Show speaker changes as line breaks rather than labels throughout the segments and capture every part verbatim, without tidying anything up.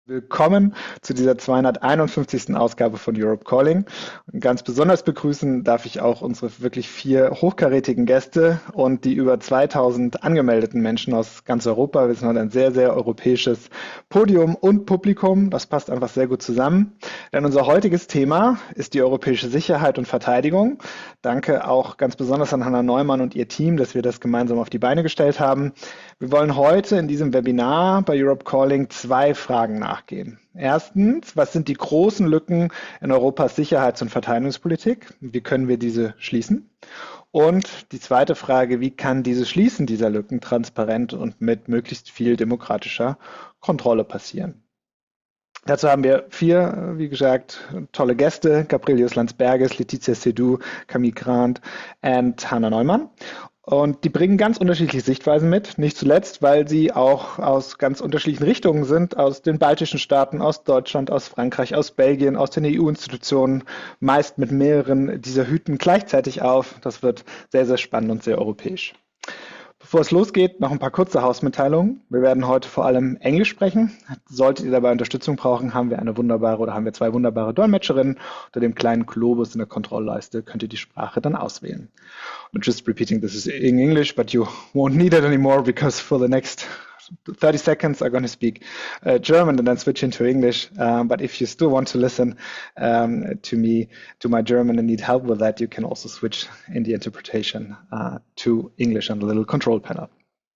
Willkommen zu dieser zweihunderteinundfünfzigsten Ausgabe von Europe Calling. Und ganz besonders begrüßen darf ich auch unsere wirklich vier hochkarätigen Gäste und die über zweitausend angemeldeten Menschen aus ganz Europa. Wir sind heute ein sehr, sehr europäisches Podium und Publikum. Das passt einfach sehr gut zusammen. Denn unser heutiges Thema ist die europäische Sicherheit und Verteidigung. Danke auch ganz besonders an Hanna Neumann und ihr Team, dass wir das gemeinsam auf die Beine gestellt haben. Wir wollen heute in diesem Webinar bei Europe Calling zwei Fragen nachgehen. Erstens, was sind die großen Lücken in Europas Sicherheits- und Verteidigungspolitik? Wie können wir diese schließen? Und die zweite Frage, wie kann dieses Schließen dieser Lücken transparent und mit möglichst viel demokratischer Kontrolle passieren? Dazu haben wir vier, wie gesagt, tolle Gäste: Gabrielius Landsbergis, Letizia Sedou, Camille Grant und Hanna Neumann. Und die bringen ganz unterschiedliche Sichtweisen mit, nicht zuletzt, weil sie auch aus ganz unterschiedlichen Richtungen sind, aus den baltischen Staaten, aus Deutschland, aus Frankreich, aus Belgien, aus den E U-Institutionen, meist mit mehreren dieser Hüten gleichzeitig auf. Das wird sehr, sehr spannend und sehr europäisch. Bevor es losgeht, noch ein paar kurze Hausmitteilungen. Wir werden heute vor allem Englisch sprechen. Solltet ihr dabei Unterstützung brauchen, haben wir eine wunderbare oder haben wir zwei wunderbare Dolmetscherinnen. Unter dem kleinen Globus in der Kontrollleiste könnt ihr die Sprache dann auswählen. And just repeating, this is in English, but you won't need it anymore because for the next thirty seconds I'm going to speak uh, German and then switch into English. Um, but if you still want to listen um, to me, to my German and need help with that, you can also switch in the interpretation uh, to English on the little control panel.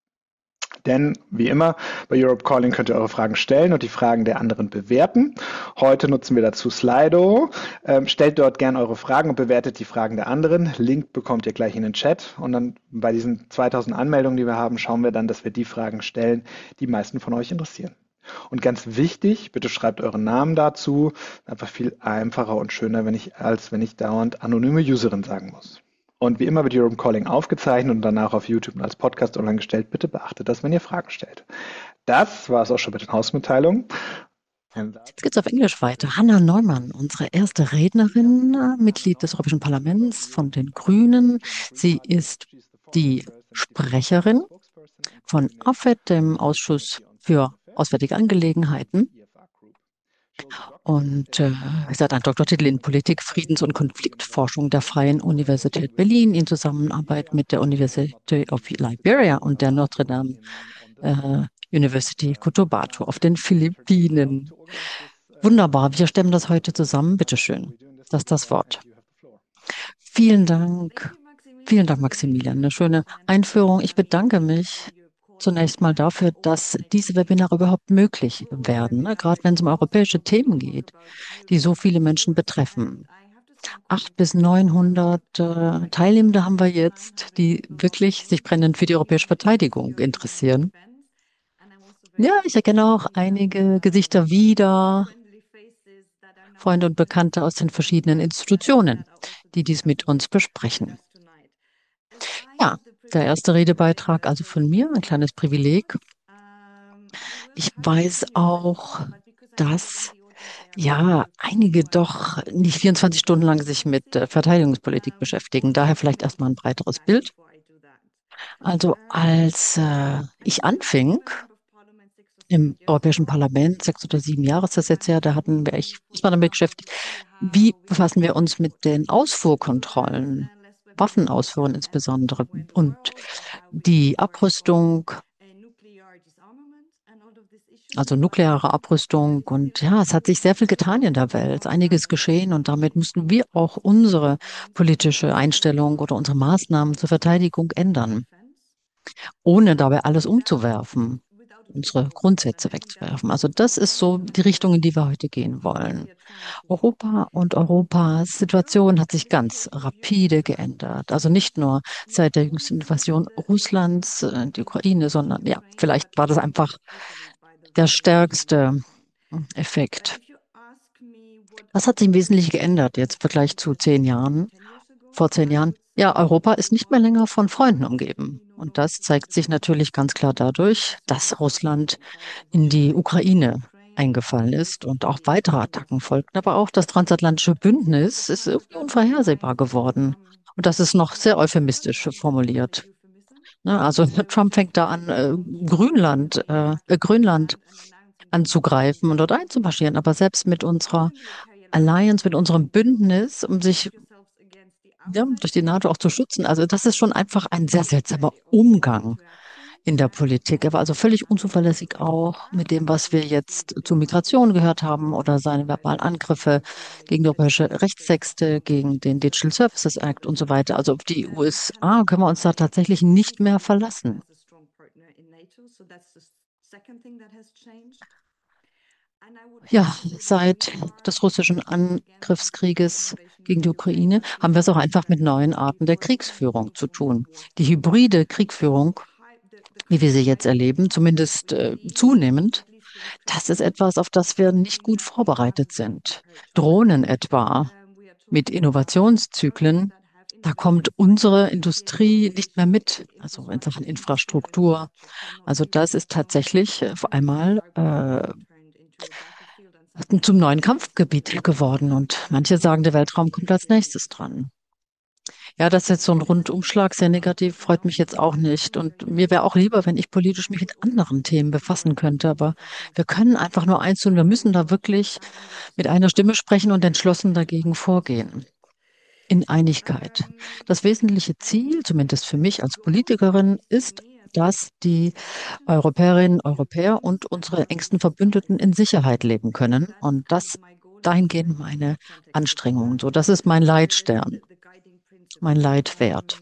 Denn wie immer bei Europe Calling könnt ihr eure Fragen stellen und die Fragen der anderen bewerten. Heute nutzen wir dazu Slido. Ähm, stellt dort gerne eure Fragen und bewertet die Fragen der anderen. Link bekommt ihr gleich in den Chat. Und dann bei diesen zweitausend Anmeldungen, die wir haben, schauen wir dann, dass wir die Fragen stellen, die die meisten von euch interessieren. Und ganz wichtig, bitte schreibt euren Namen dazu. Einfach viel einfacher und schöner, wenn ich, als wenn ich dauernd anonyme Userin sagen muss. Und wie immer wird Europe Calling aufgezeichnet und danach auf YouTube und als Podcast online gestellt. Bitte beachtet das, wenn ihr Fragen stellt. Das war es auch schon mit den Hausmitteilungen.
Jetzt geht's auf Englisch weiter. Hanna Neumann, unsere erste Rednerin, äh, Mitglied des Europäischen Parlaments von den Grünen. Sie ist die Sprecherin von AFET, dem Ausschuss für Auswärtige Angelegenheiten. Und äh, sie hat einen Doktortitel in Politik, Friedens- und Konfliktforschung der Freien Universität Berlin in Zusammenarbeit mit der University of Liberia und der Notre Dame äh, University Cotabato auf den Philippinen. Wunderbar, wir stemmen das heute zusammen. Bitte schön, das ist das Wort. Vielen Dank, vielen Dank, Maximilian. Eine schöne Einführung. Ich bedanke mich zunächst mal dafür, dass diese Webinare überhaupt möglich werden, ne? Gerade wenn es um europäische Themen geht, die so viele Menschen betreffen. Acht bis neunhundert äh, Teilnehmende haben wir jetzt, die wirklich sich brennend für die europäische Verteidigung interessieren. Ja, ich erkenne auch einige Gesichter wieder, Freunde und Bekannte aus den verschiedenen Institutionen, die dies mit uns besprechen. Ja, der erste Redebeitrag also von mir, ein kleines Privileg. Ich weiß auch, dass ja einige doch nicht vierundzwanzig Stunden lang sich mit äh, Verteidigungspolitik beschäftigen. Daher vielleicht erstmal ein breiteres Bild. Also als äh, ich anfing im Europäischen Parlament, sechs oder sieben Jahre ist das jetzt her, da hatten wir, ich war damit beschäftigt, wie befassen wir uns mit den Ausfuhrkontrollen, Waffenausfuhren insbesondere und die Abrüstung, also nukleare Abrüstung. Und ja, es hat sich sehr viel getan in der Welt, einiges geschehen und damit müssen wir auch unsere politische Einstellung oder unsere Maßnahmen zur Verteidigung ändern, ohne dabei alles umzuwerfen, unsere Grundsätze wegzuwerfen. Also das ist so die Richtung, in die wir heute gehen wollen. Europa und Europas Situation hat sich ganz rapide geändert. Also nicht nur seit der jüngsten Invasion Russlands, äh, die Ukraine, sondern ja, vielleicht war das einfach der stärkste Effekt. Was hat sich im Wesentlichen geändert jetzt im Vergleich zu zehn Jahren? Vor zehn Jahren? Ja, Europa ist nicht mehr länger von Freunden umgeben. Und das zeigt sich natürlich ganz klar dadurch, dass Russland in die Ukraine eingefallen ist und auch weitere Attacken folgten. Aber auch das transatlantische Bündnis ist irgendwie unvorhersehbar geworden. Und das ist noch sehr euphemistisch formuliert. Ne, also Trump fängt da an, äh, Grünland, äh, äh, Grönland anzugreifen und dort einzumarschieren. Aber selbst mit unserer Alliance, mit unserem Bündnis, um sich ja, durch die NATO auch zu schützen. Also das ist schon einfach ein sehr seltsamer Umgang in der Politik. Er war also völlig unzuverlässig auch mit dem, was wir jetzt zu Migration gehört haben oder seine verbalen Angriffe gegen die europäische Rechtstexte, gegen den Digital Services Act und so weiter. Also auf die U S A können wir uns da tatsächlich nicht mehr verlassen. Ja, seit des russischen Angriffskrieges gegen die Ukraine haben wir es auch einfach mit neuen Arten der Kriegsführung zu tun. Die hybride Kriegführung, wie wir sie jetzt erleben, zumindest äh, zunehmend, das ist etwas, auf das wir nicht gut vorbereitet sind. Drohnen etwa mit Innovationszyklen, da kommt unsere Industrie nicht mehr mit, also in Sachen Infrastruktur. Also das ist tatsächlich äh, auf einmal äh, zum neuen Kampfgebiet geworden. Und manche sagen, der Weltraum kommt als nächstes dran. Ja, das ist jetzt so ein Rundumschlag, sehr negativ, freut mich jetzt auch nicht. Und mir wäre auch lieber, wenn ich politisch mich mit anderen Themen befassen könnte. Aber wir können einfach nur eins tun, wir müssen da wirklich mit einer Stimme sprechen und entschlossen dagegen vorgehen. In Einigkeit. Das wesentliche Ziel, zumindest für mich als Politikerin, ist, dass die Europäerinnen, Europäer und unsere engsten Verbündeten in Sicherheit leben können. Und das dahingehend meine Anstrengungen. So, das ist mein Leitstern, mein Leitwert.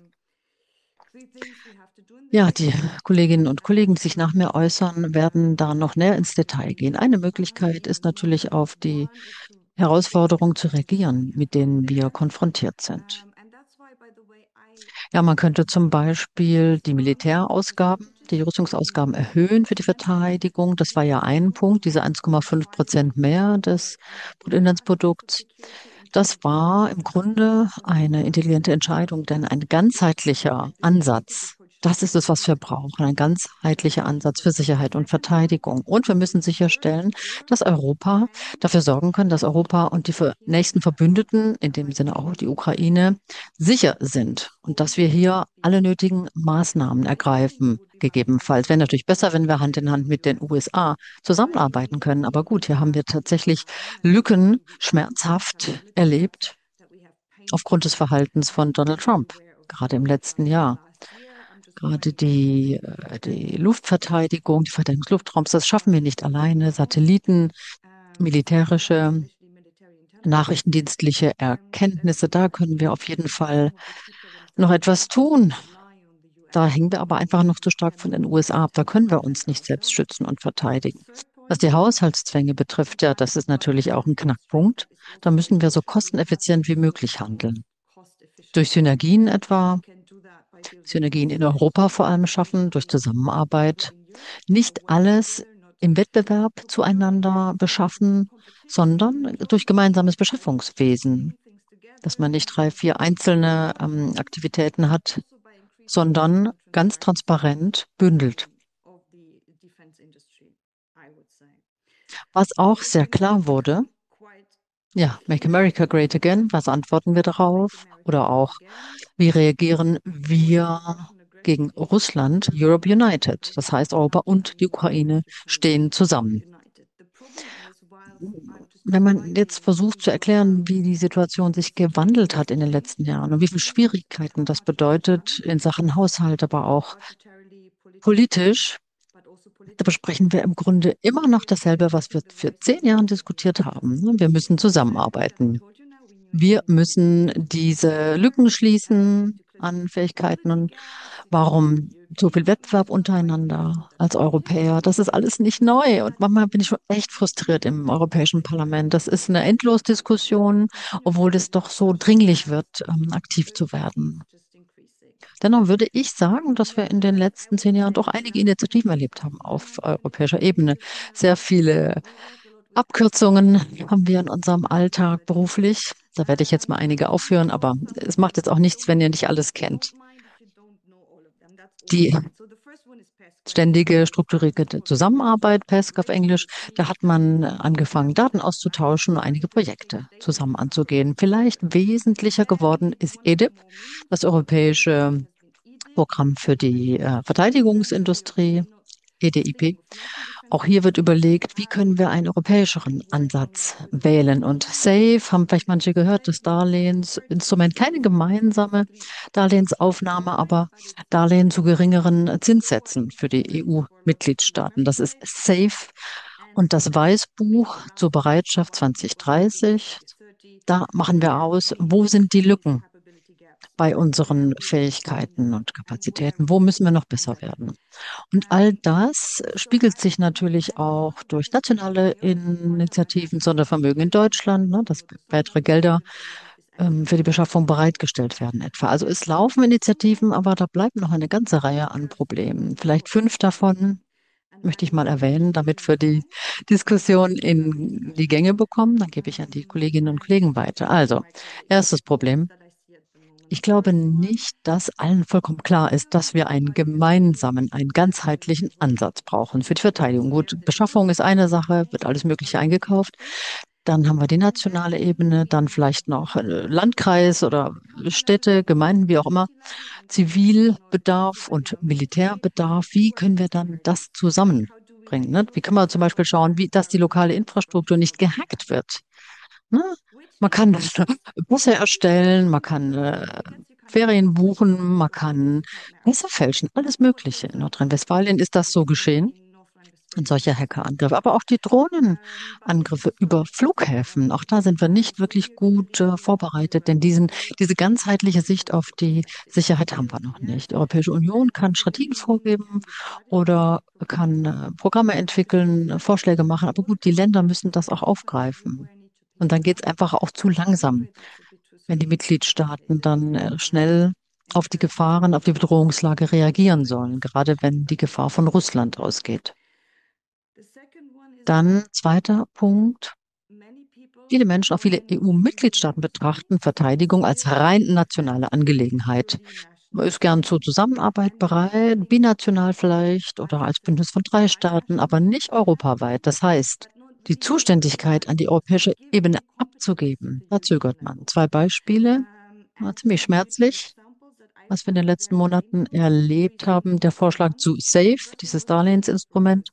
Ja, die Kolleginnen und Kollegen, die sich nach mir äußern, werden da noch näher ins Detail gehen. Eine Möglichkeit ist natürlich auf die Herausforderungen zu reagieren, mit denen wir konfrontiert sind. Ja, man könnte zum Beispiel die Militärausgaben, die Rüstungsausgaben erhöhen für die Verteidigung. Das war ja ein Punkt, diese eins Komma fünf Prozent mehr des Bruttoinlandsprodukts. Das war im Grunde eine intelligente Entscheidung, denn ein ganzheitlicher Ansatz, das ist es, was wir brauchen, ein ganzheitlicher Ansatz für Sicherheit und Verteidigung. Und wir müssen sicherstellen, dass Europa dafür sorgen kann, dass Europa und die ver- nächsten Verbündeten, in dem Sinne auch die Ukraine, sicher sind und dass wir hier alle nötigen Maßnahmen ergreifen. Gegebenenfalls wäre natürlich besser, wenn wir Hand in Hand mit den U S A zusammenarbeiten können. Aber gut, hier haben wir tatsächlich Lücken schmerzhaft erlebt aufgrund des Verhaltens von Donald Trump, gerade im letzten Jahr. Gerade die, äh, die Luftverteidigung, die Verteidigung des Luftraums, das schaffen wir nicht alleine. Satelliten, militärische, nachrichtendienstliche Erkenntnisse, da können wir auf jeden Fall noch etwas tun. Da hängen wir aber einfach noch zu stark von den U S A ab. Da können wir uns nicht selbst schützen und verteidigen. Was die Haushaltszwänge betrifft, ja, das ist natürlich auch ein Knackpunkt. Da müssen wir so kosteneffizient wie möglich handeln. Durch Synergien etwa, Synergien in Europa vor allem schaffen, durch Zusammenarbeit. Nicht alles im Wettbewerb zueinander beschaffen, sondern durch gemeinsames Beschaffungswesen, dass man nicht drei, vier einzelne ähm, Aktivitäten hat, sondern ganz transparent bündelt. Was auch sehr klar wurde, ja, Make America Great Again, was antworten wir darauf? Oder auch, wie reagieren wir gegen Russland? Europe United. Das heißt, Europa und die Ukraine stehen zusammen. Wenn man jetzt versucht zu erklären, wie die Situation sich gewandelt hat in den letzten Jahren und wie viele Schwierigkeiten das bedeutet in Sachen Haushalt, aber auch politisch, da besprechen wir im Grunde immer noch dasselbe, was wir für zehn Jahren diskutiert haben. Wir müssen zusammenarbeiten. Wir müssen diese Lücken schließen an Fähigkeiten. Und warum so viel Wettbewerb untereinander als Europäer? Das ist alles nicht neu. Und manchmal bin ich schon echt frustriert im Europäischen Parlament. Das ist eine Endlosdiskussion, obwohl es doch so dringlich wird, ähm, aktiv zu werden. Dennoch würde ich sagen, dass wir in den letzten zehn Jahren doch einige Initiativen erlebt haben auf europäischer Ebene. Sehr viele Abkürzungen haben wir in unserem Alltag beruflich. Da werde ich jetzt mal einige aufführen, aber es macht jetzt auch nichts, wenn ihr nicht alles kennt. Die ständige strukturierte Zusammenarbeit, PESC auf Englisch, da hat man angefangen, Daten auszutauschen, einige Projekte zusammen anzugehen. Vielleicht wesentlicher geworden ist E D I P, das europäische Programm für die äh, Verteidigungsindustrie. E D I P. Auch hier wird überlegt, wie können wir einen europäischeren Ansatz wählen. Und SAFE, haben vielleicht manche gehört, das Darlehensinstrument, keine gemeinsame Darlehensaufnahme, aber Darlehen zu geringeren Zinssätzen für die E U-Mitgliedstaaten. Das ist SAFE. Und das Weißbuch zur Bereitschaft zwanzig dreißig, da machen wir aus, wo sind die Lücken bei unseren Fähigkeiten und Kapazitäten? Wo müssen wir noch besser werden? Und all das spiegelt sich natürlich auch durch nationale Initiativen, Sondervermögen in Deutschland, ne, dass weitere Gelder ähm, für die Beschaffung bereitgestellt werden etwa. Also es laufen Initiativen, aber da bleibt noch eine ganze Reihe an Problemen. Vielleicht fünf davon möchte ich mal erwähnen, damit wir die Diskussion in die Gänge bekommen. Dann gebe ich an die Kolleginnen und Kollegen weiter. Also, erstes Problem. Ich glaube nicht, dass allen vollkommen klar ist, dass wir einen gemeinsamen, einen ganzheitlichen Ansatz brauchen für die Verteidigung. Gut, Beschaffung ist eine Sache, wird alles Mögliche eingekauft. Dann haben wir die nationale Ebene, dann vielleicht noch äh, Landkreis oder Städte, Gemeinden, wie auch immer, Zivilbedarf und Militärbedarf. Wie können wir dann das zusammenbringen? Ne? Wie können wir zum Beispiel schauen, wie, dass die lokale Infrastruktur nicht gehackt wird? Ne? Man kann Busse erstellen, man kann äh, Ferien buchen, man kann Pässe fälschen, alles Mögliche. In Nordrhein-Westfalen ist das so geschehen. Und solche Hackerangriffe, aber auch die Drohnenangriffe über Flughäfen. Auch da sind wir nicht wirklich gut äh, vorbereitet, denn diesen, diese ganzheitliche Sicht auf die Sicherheit haben wir noch nicht. Die Europäische Union kann Strategien vorgeben oder kann äh, Programme entwickeln, äh, Vorschläge machen, aber gut, die Länder müssen das auch aufgreifen. Und dann geht es einfach auch zu langsam, wenn die Mitgliedstaaten dann äh, schnell auf die Gefahren, auf die Bedrohungslage reagieren sollen, gerade wenn die Gefahr von Russland ausgeht. Dann zweiter Punkt. Viele Menschen, auch viele E U-Mitgliedstaaten betrachten Verteidigung als rein nationale Angelegenheit. Man ist gern zur Zusammenarbeit bereit, binational vielleicht oder als Bündnis von drei Staaten, aber nicht europaweit. Das heißt, die Zuständigkeit an die europäische Ebene abzugeben, da zögert man. Zwei Beispiele, war ziemlich schmerzlich, was wir in den letzten Monaten erlebt haben. Der Vorschlag zu SAFE, dieses Darlehensinstrument.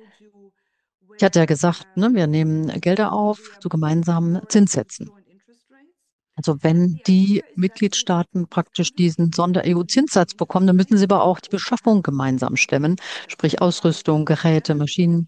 Ich hatte ja gesagt, ne, wir nehmen Gelder auf zu gemeinsamen Zinssätzen. Also wenn die Mitgliedstaaten praktisch diesen Sonder-E U-Zinssatz bekommen, dann müssen sie aber auch die Beschaffung gemeinsam stemmen, sprich Ausrüstung, Geräte, Maschinen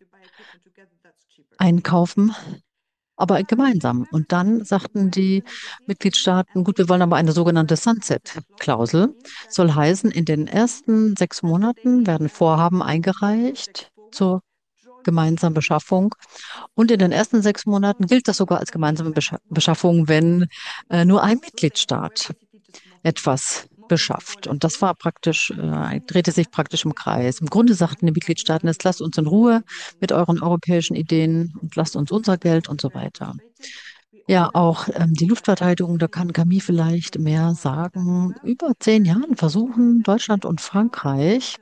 einkaufen, aber gemeinsam. Und dann sagten die Mitgliedstaaten, gut, wir wollen aber eine sogenannte Sunset-Klausel. Soll heißen, in den ersten sechs Monaten werden Vorhaben eingereicht zur gemeinsamen Beschaffung. Und in den ersten sechs Monaten gilt das sogar als gemeinsame Bescha- Beschaffung, wenn äh, nur ein Mitgliedstaat etwas beschafft. Und das war praktisch, äh, drehte sich praktisch im Kreis. Im Grunde sagten die Mitgliedstaaten, jetzt lasst uns in Ruhe mit euren europäischen Ideen und lasst uns unser Geld und so weiter. Ja, auch ähm, die Luftverteidigung, da kann Camille vielleicht mehr sagen. Über zehn Jahren versuchen Deutschland und Frankreich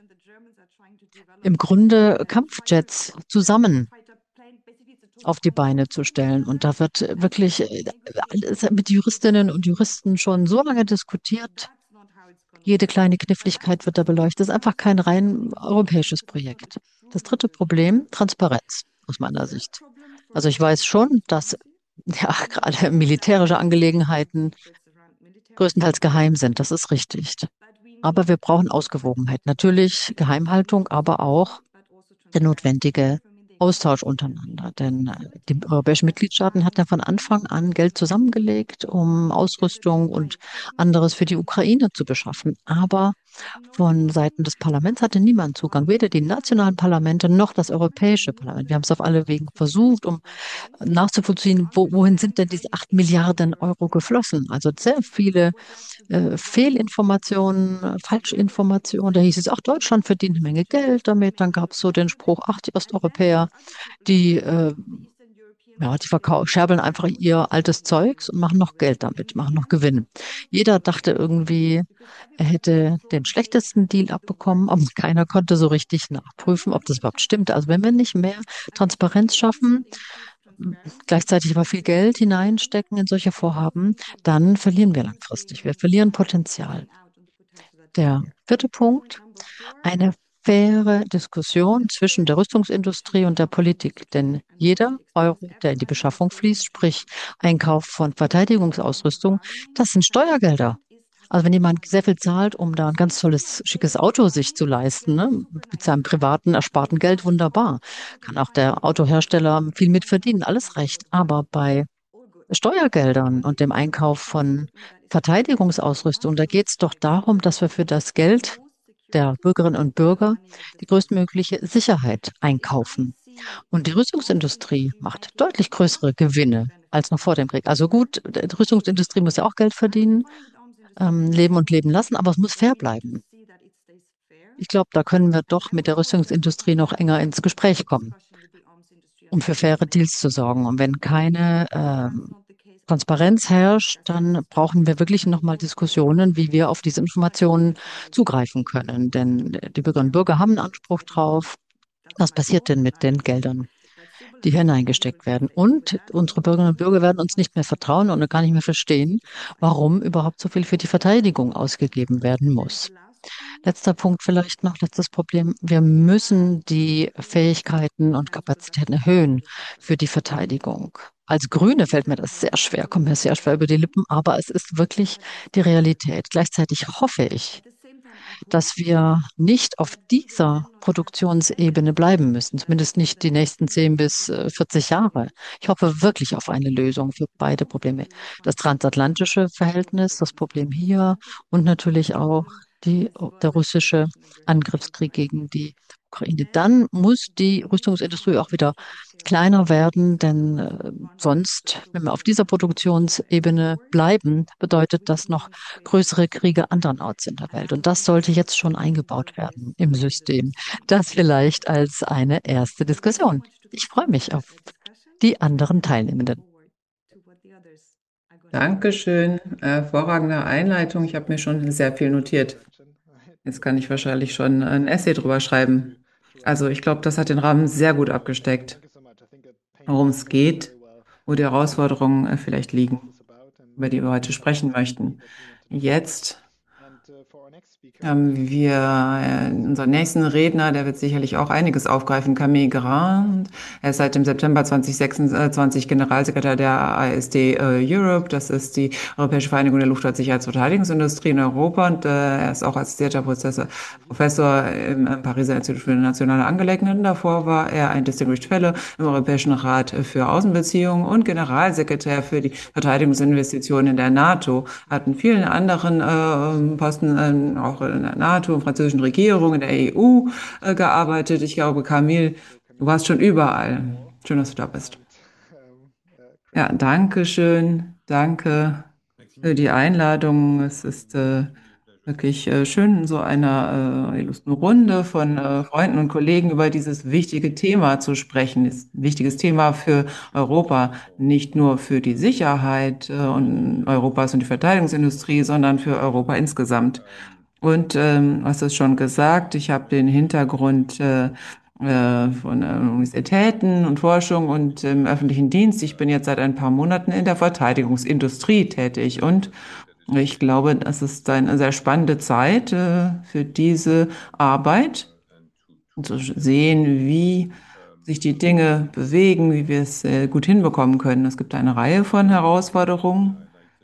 im Grunde Kampfjets zusammen auf die Beine zu stellen. Und da wird wirklich äh, alles mit Juristinnen und Juristen schon so lange diskutiert. Jede kleine Kniffligkeit wird da beleuchtet. Das ist einfach kein rein europäisches Projekt. Das dritte Problem, Transparenz aus meiner Sicht. Also ich weiß schon, dass ja gerade militärische Angelegenheiten größtenteils geheim sind. Das ist richtig. Aber wir brauchen Ausgewogenheit. Natürlich Geheimhaltung, aber auch der notwendige Austausch untereinander. Denn äh, die europäischen Mitgliedstaaten hatten ja von Anfang an Geld zusammengelegt, um Ausrüstung und anderes für die Ukraine zu beschaffen. Aber von Seiten des Parlaments hatte niemand Zugang, weder die nationalen Parlamente noch das Europäische Parlament. Wir haben es auf alle Wege versucht, um nachzuvollziehen, wo, wohin sind denn diese acht Milliarden Euro geflossen? Also sehr viele äh, Fehlinformationen, äh, Falschinformationen. Da hieß es, ach, Deutschland verdient eine Menge Geld damit. Dann gab es so den Spruch, ach, die Osteuropäer, die, äh, ja, die verkau- scherbeln einfach ihr altes Zeugs und machen noch Geld damit, machen noch Gewinn. Jeder dachte irgendwie, er hätte den schlechtesten Deal abbekommen, aber keiner konnte so richtig nachprüfen, ob das überhaupt stimmt. Also wenn wir nicht mehr Transparenz schaffen, gleichzeitig aber viel Geld hineinstecken in solche Vorhaben, dann verlieren wir langfristig. Wir verlieren Potenzial. Der vierte Punkt, eine faire Diskussion zwischen der Rüstungsindustrie und der Politik. Denn jeder Euro, der in die Beschaffung fließt, sprich Einkauf von Verteidigungsausrüstung, das sind Steuergelder. Also wenn jemand sehr viel zahlt, um da ein ganz tolles, schickes Auto sich zu leisten, ne, mit seinem privaten, ersparten Geld, wunderbar. Kann auch der Autohersteller viel mit verdienen, alles recht. Aber bei Steuergeldern und dem Einkauf von Verteidigungsausrüstung, da geht es doch darum, dass wir für das Geld der Bürgerinnen und Bürger die größtmögliche Sicherheit einkaufen. Und die Rüstungsindustrie macht deutlich größere Gewinne als noch vor dem Krieg. Also gut, die Rüstungsindustrie muss ja auch Geld verdienen, ähm, leben und leben lassen, aber es muss fair bleiben. Ich glaube, da können wir doch mit der Rüstungsindustrie noch enger ins Gespräch kommen, um für faire Deals zu sorgen. Und wenn keine ähm, Transparenz herrscht, dann brauchen wir wirklich nochmal Diskussionen, wie wir auf diese Informationen zugreifen können. Denn die Bürgerinnen und Bürger haben einen Anspruch drauf. Was passiert denn mit den Geldern, die hier hineingesteckt werden? Und unsere Bürgerinnen und Bürger werden uns nicht mehr vertrauen und gar nicht mehr verstehen, warum überhaupt so viel für die Verteidigung ausgegeben werden muss. Letzter Punkt vielleicht noch, letztes Problem. Wir müssen die Fähigkeiten und Kapazitäten erhöhen für die Verteidigung. Als Grüne fällt mir das sehr schwer, kommt mir sehr schwer über die Lippen, aber es ist wirklich die Realität. Gleichzeitig hoffe ich, dass wir nicht auf dieser Produktionsebene bleiben müssen, zumindest nicht die nächsten zehn bis äh, vierzig Jahre. Ich hoffe wirklich auf eine Lösung für beide Probleme. Das transatlantische Verhältnis, das Problem hier und natürlich auch die, der russische Angriffskrieg gegen die Ukraine. Dann muss die Rüstungsindustrie auch wieder kleiner werden, denn äh, sonst, wenn wir auf dieser Produktionsebene bleiben, bedeutet das noch größere Kriege andernorts in der Welt. Und das sollte jetzt schon eingebaut werden im System. Das vielleicht als eine erste Diskussion. Ich freue mich auf die anderen Teilnehmenden.
Dankeschön. Hervorragende Einleitung. Ich habe mir schon sehr viel notiert. Jetzt kann ich wahrscheinlich schon ein Essay drüber schreiben. Also ich glaube, das hat den Rahmen sehr gut abgesteckt, worum es geht, wo die Herausforderungen äh, vielleicht liegen, über die wir heute sprechen möchten. Jetzt haben wir äh, unseren nächsten Redner, der wird sicherlich auch einiges aufgreifen, Camille Grand. Er ist seit dem September zwanzig sechsundzwanzig Generalsekretär der A S D äh, Europe. Das ist die Europäische Vereinigung der Luftfahrtsicherheits- und Verteidigungsindustrie in Europa. Und äh, er ist auch assistierter Professor, Professor im, im Pariser Institut für nationale Angelegenheiten. Davor war er ein Distinguished Fellow im Europäischen Rat für Außenbeziehungen und Generalsekretär für die Verteidigungsinvestitionen in der NATO. Hat in vielen anderen äh, Posten, äh, auch in der NATO, in der französischen Regierung, in der E U äh, gearbeitet. Ich glaube, Camille, du warst schon überall. Schön, dass du da bist. Ja, danke schön. Danke für die Einladung. Es ist äh, wirklich äh, schön, in so einer äh, illustren Runde von äh, Freunden und Kollegen über dieses wichtige Thema zu sprechen. Ist ein wichtiges Thema für Europa, nicht nur für die Sicherheit äh, und Europas und die Verteidigungsindustrie, sondern für Europa insgesamt. Und ähm, hast es schon gesagt, ich habe den Hintergrund äh, äh, von äh, Universitäten und Forschung und im öffentlichen Dienst. Ich bin jetzt seit ein paar Monaten in der Verteidigungsindustrie tätig und ich glaube, das ist eine sehr spannende Zeit äh, für diese Arbeit, zu sehen, wie sich die Dinge bewegen, wie wir es äh, gut hinbekommen können. Es gibt eine Reihe von Herausforderungen.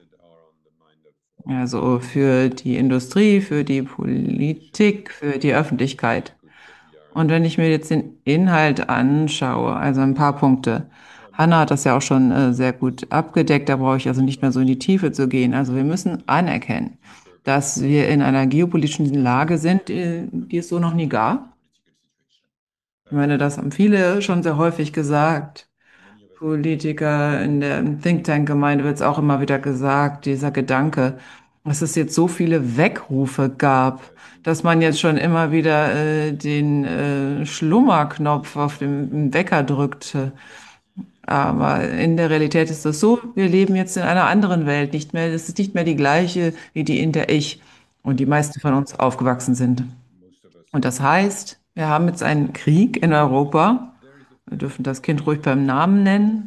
Also für die Industrie, für die Politik, für die Öffentlichkeit. Und wenn ich mir jetzt den Inhalt anschaue, also ein paar Punkte. Hanna hat das ja auch schon äh, sehr gut abgedeckt, da brauche ich also nicht mehr so in die Tiefe zu gehen. Also wir müssen anerkennen, dass wir in einer geopolitischen Lage sind, äh, die es so noch nie gab. Ich meine, das haben viele schon sehr häufig gesagt. Politiker in der Think Tank-Gemeinde wird es auch immer wieder gesagt, dieser Gedanke, dass es jetzt so viele Weckrufe gab, dass man jetzt schon immer wieder äh, den äh, Schlummerknopf auf dem Wecker drückt. Aber in der Realität ist das so, wir leben jetzt in einer anderen Welt, nicht mehr, es ist nicht mehr die gleiche wie die, in der ich und die meisten von uns aufgewachsen sind. Und das heißt, wir haben jetzt einen Krieg in Europa. Wir dürfen das Kind ruhig beim Namen nennen.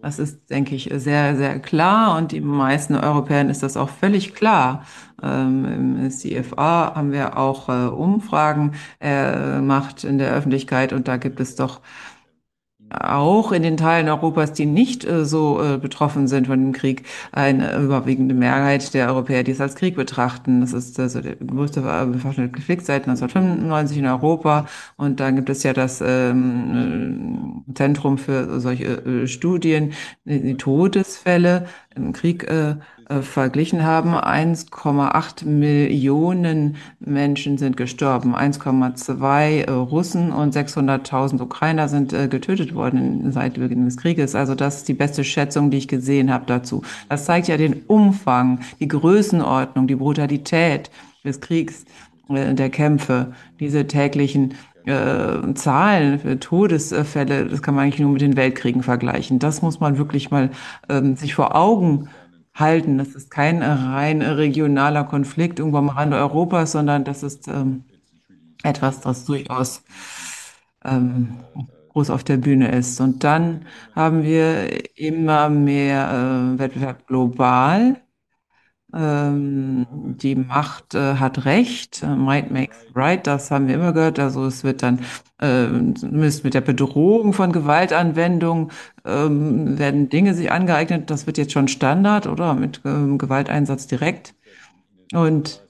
Das ist, denke ich, sehr, sehr klar und die meisten Europäern ist das auch völlig klar. Ähm, Im C F A haben wir auch äh, Umfragen äh, gemacht in der Öffentlichkeit und da gibt es doch auch in den Teilen Europas, die nicht äh, so äh, betroffen sind von dem Krieg, eine überwiegende Mehrheit der Europäer, die es als Krieg betrachten. Das ist also der größte äh, bewaffnete Konflikt seit neunzehnhundertfünfundneunzig in Europa. Und dann gibt es ja das ähm, äh, Zentrum für solche äh, Studien, die, die Todesfälle im Krieg äh, äh, verglichen haben. eins Komma acht Millionen Menschen sind gestorben. eins Komma zwei äh, Russen und sechshunderttausend Ukrainer sind äh, getötet worden seit Beginn des Krieges. Also das ist die beste Schätzung, die ich gesehen habe dazu. Das zeigt ja den Umfang, die Größenordnung, die Brutalität des Kriegs, äh, der Kämpfe, diese täglichen äh, Zahlen für Todesfälle, das kann man eigentlich nur mit den Weltkriegen vergleichen. Das muss man wirklich mal ähm, sich vor Augen halten. Das ist kein rein regionaler Konflikt irgendwo am Rande Europas, sondern das ist ähm, etwas, das durchaus ähm, groß auf der Bühne ist. Und dann haben wir immer mehr äh, Wettbewerb global. Ähm, die Macht äh, hat Recht, äh, Might makes right, das haben wir immer gehört. Also es wird dann äh, zumindest mit der Bedrohung von Gewaltanwendung ähm, werden Dinge sich angeeignet. Das wird jetzt schon Standard, oder? Mit ähm, Gewalteinsatz direkt. Und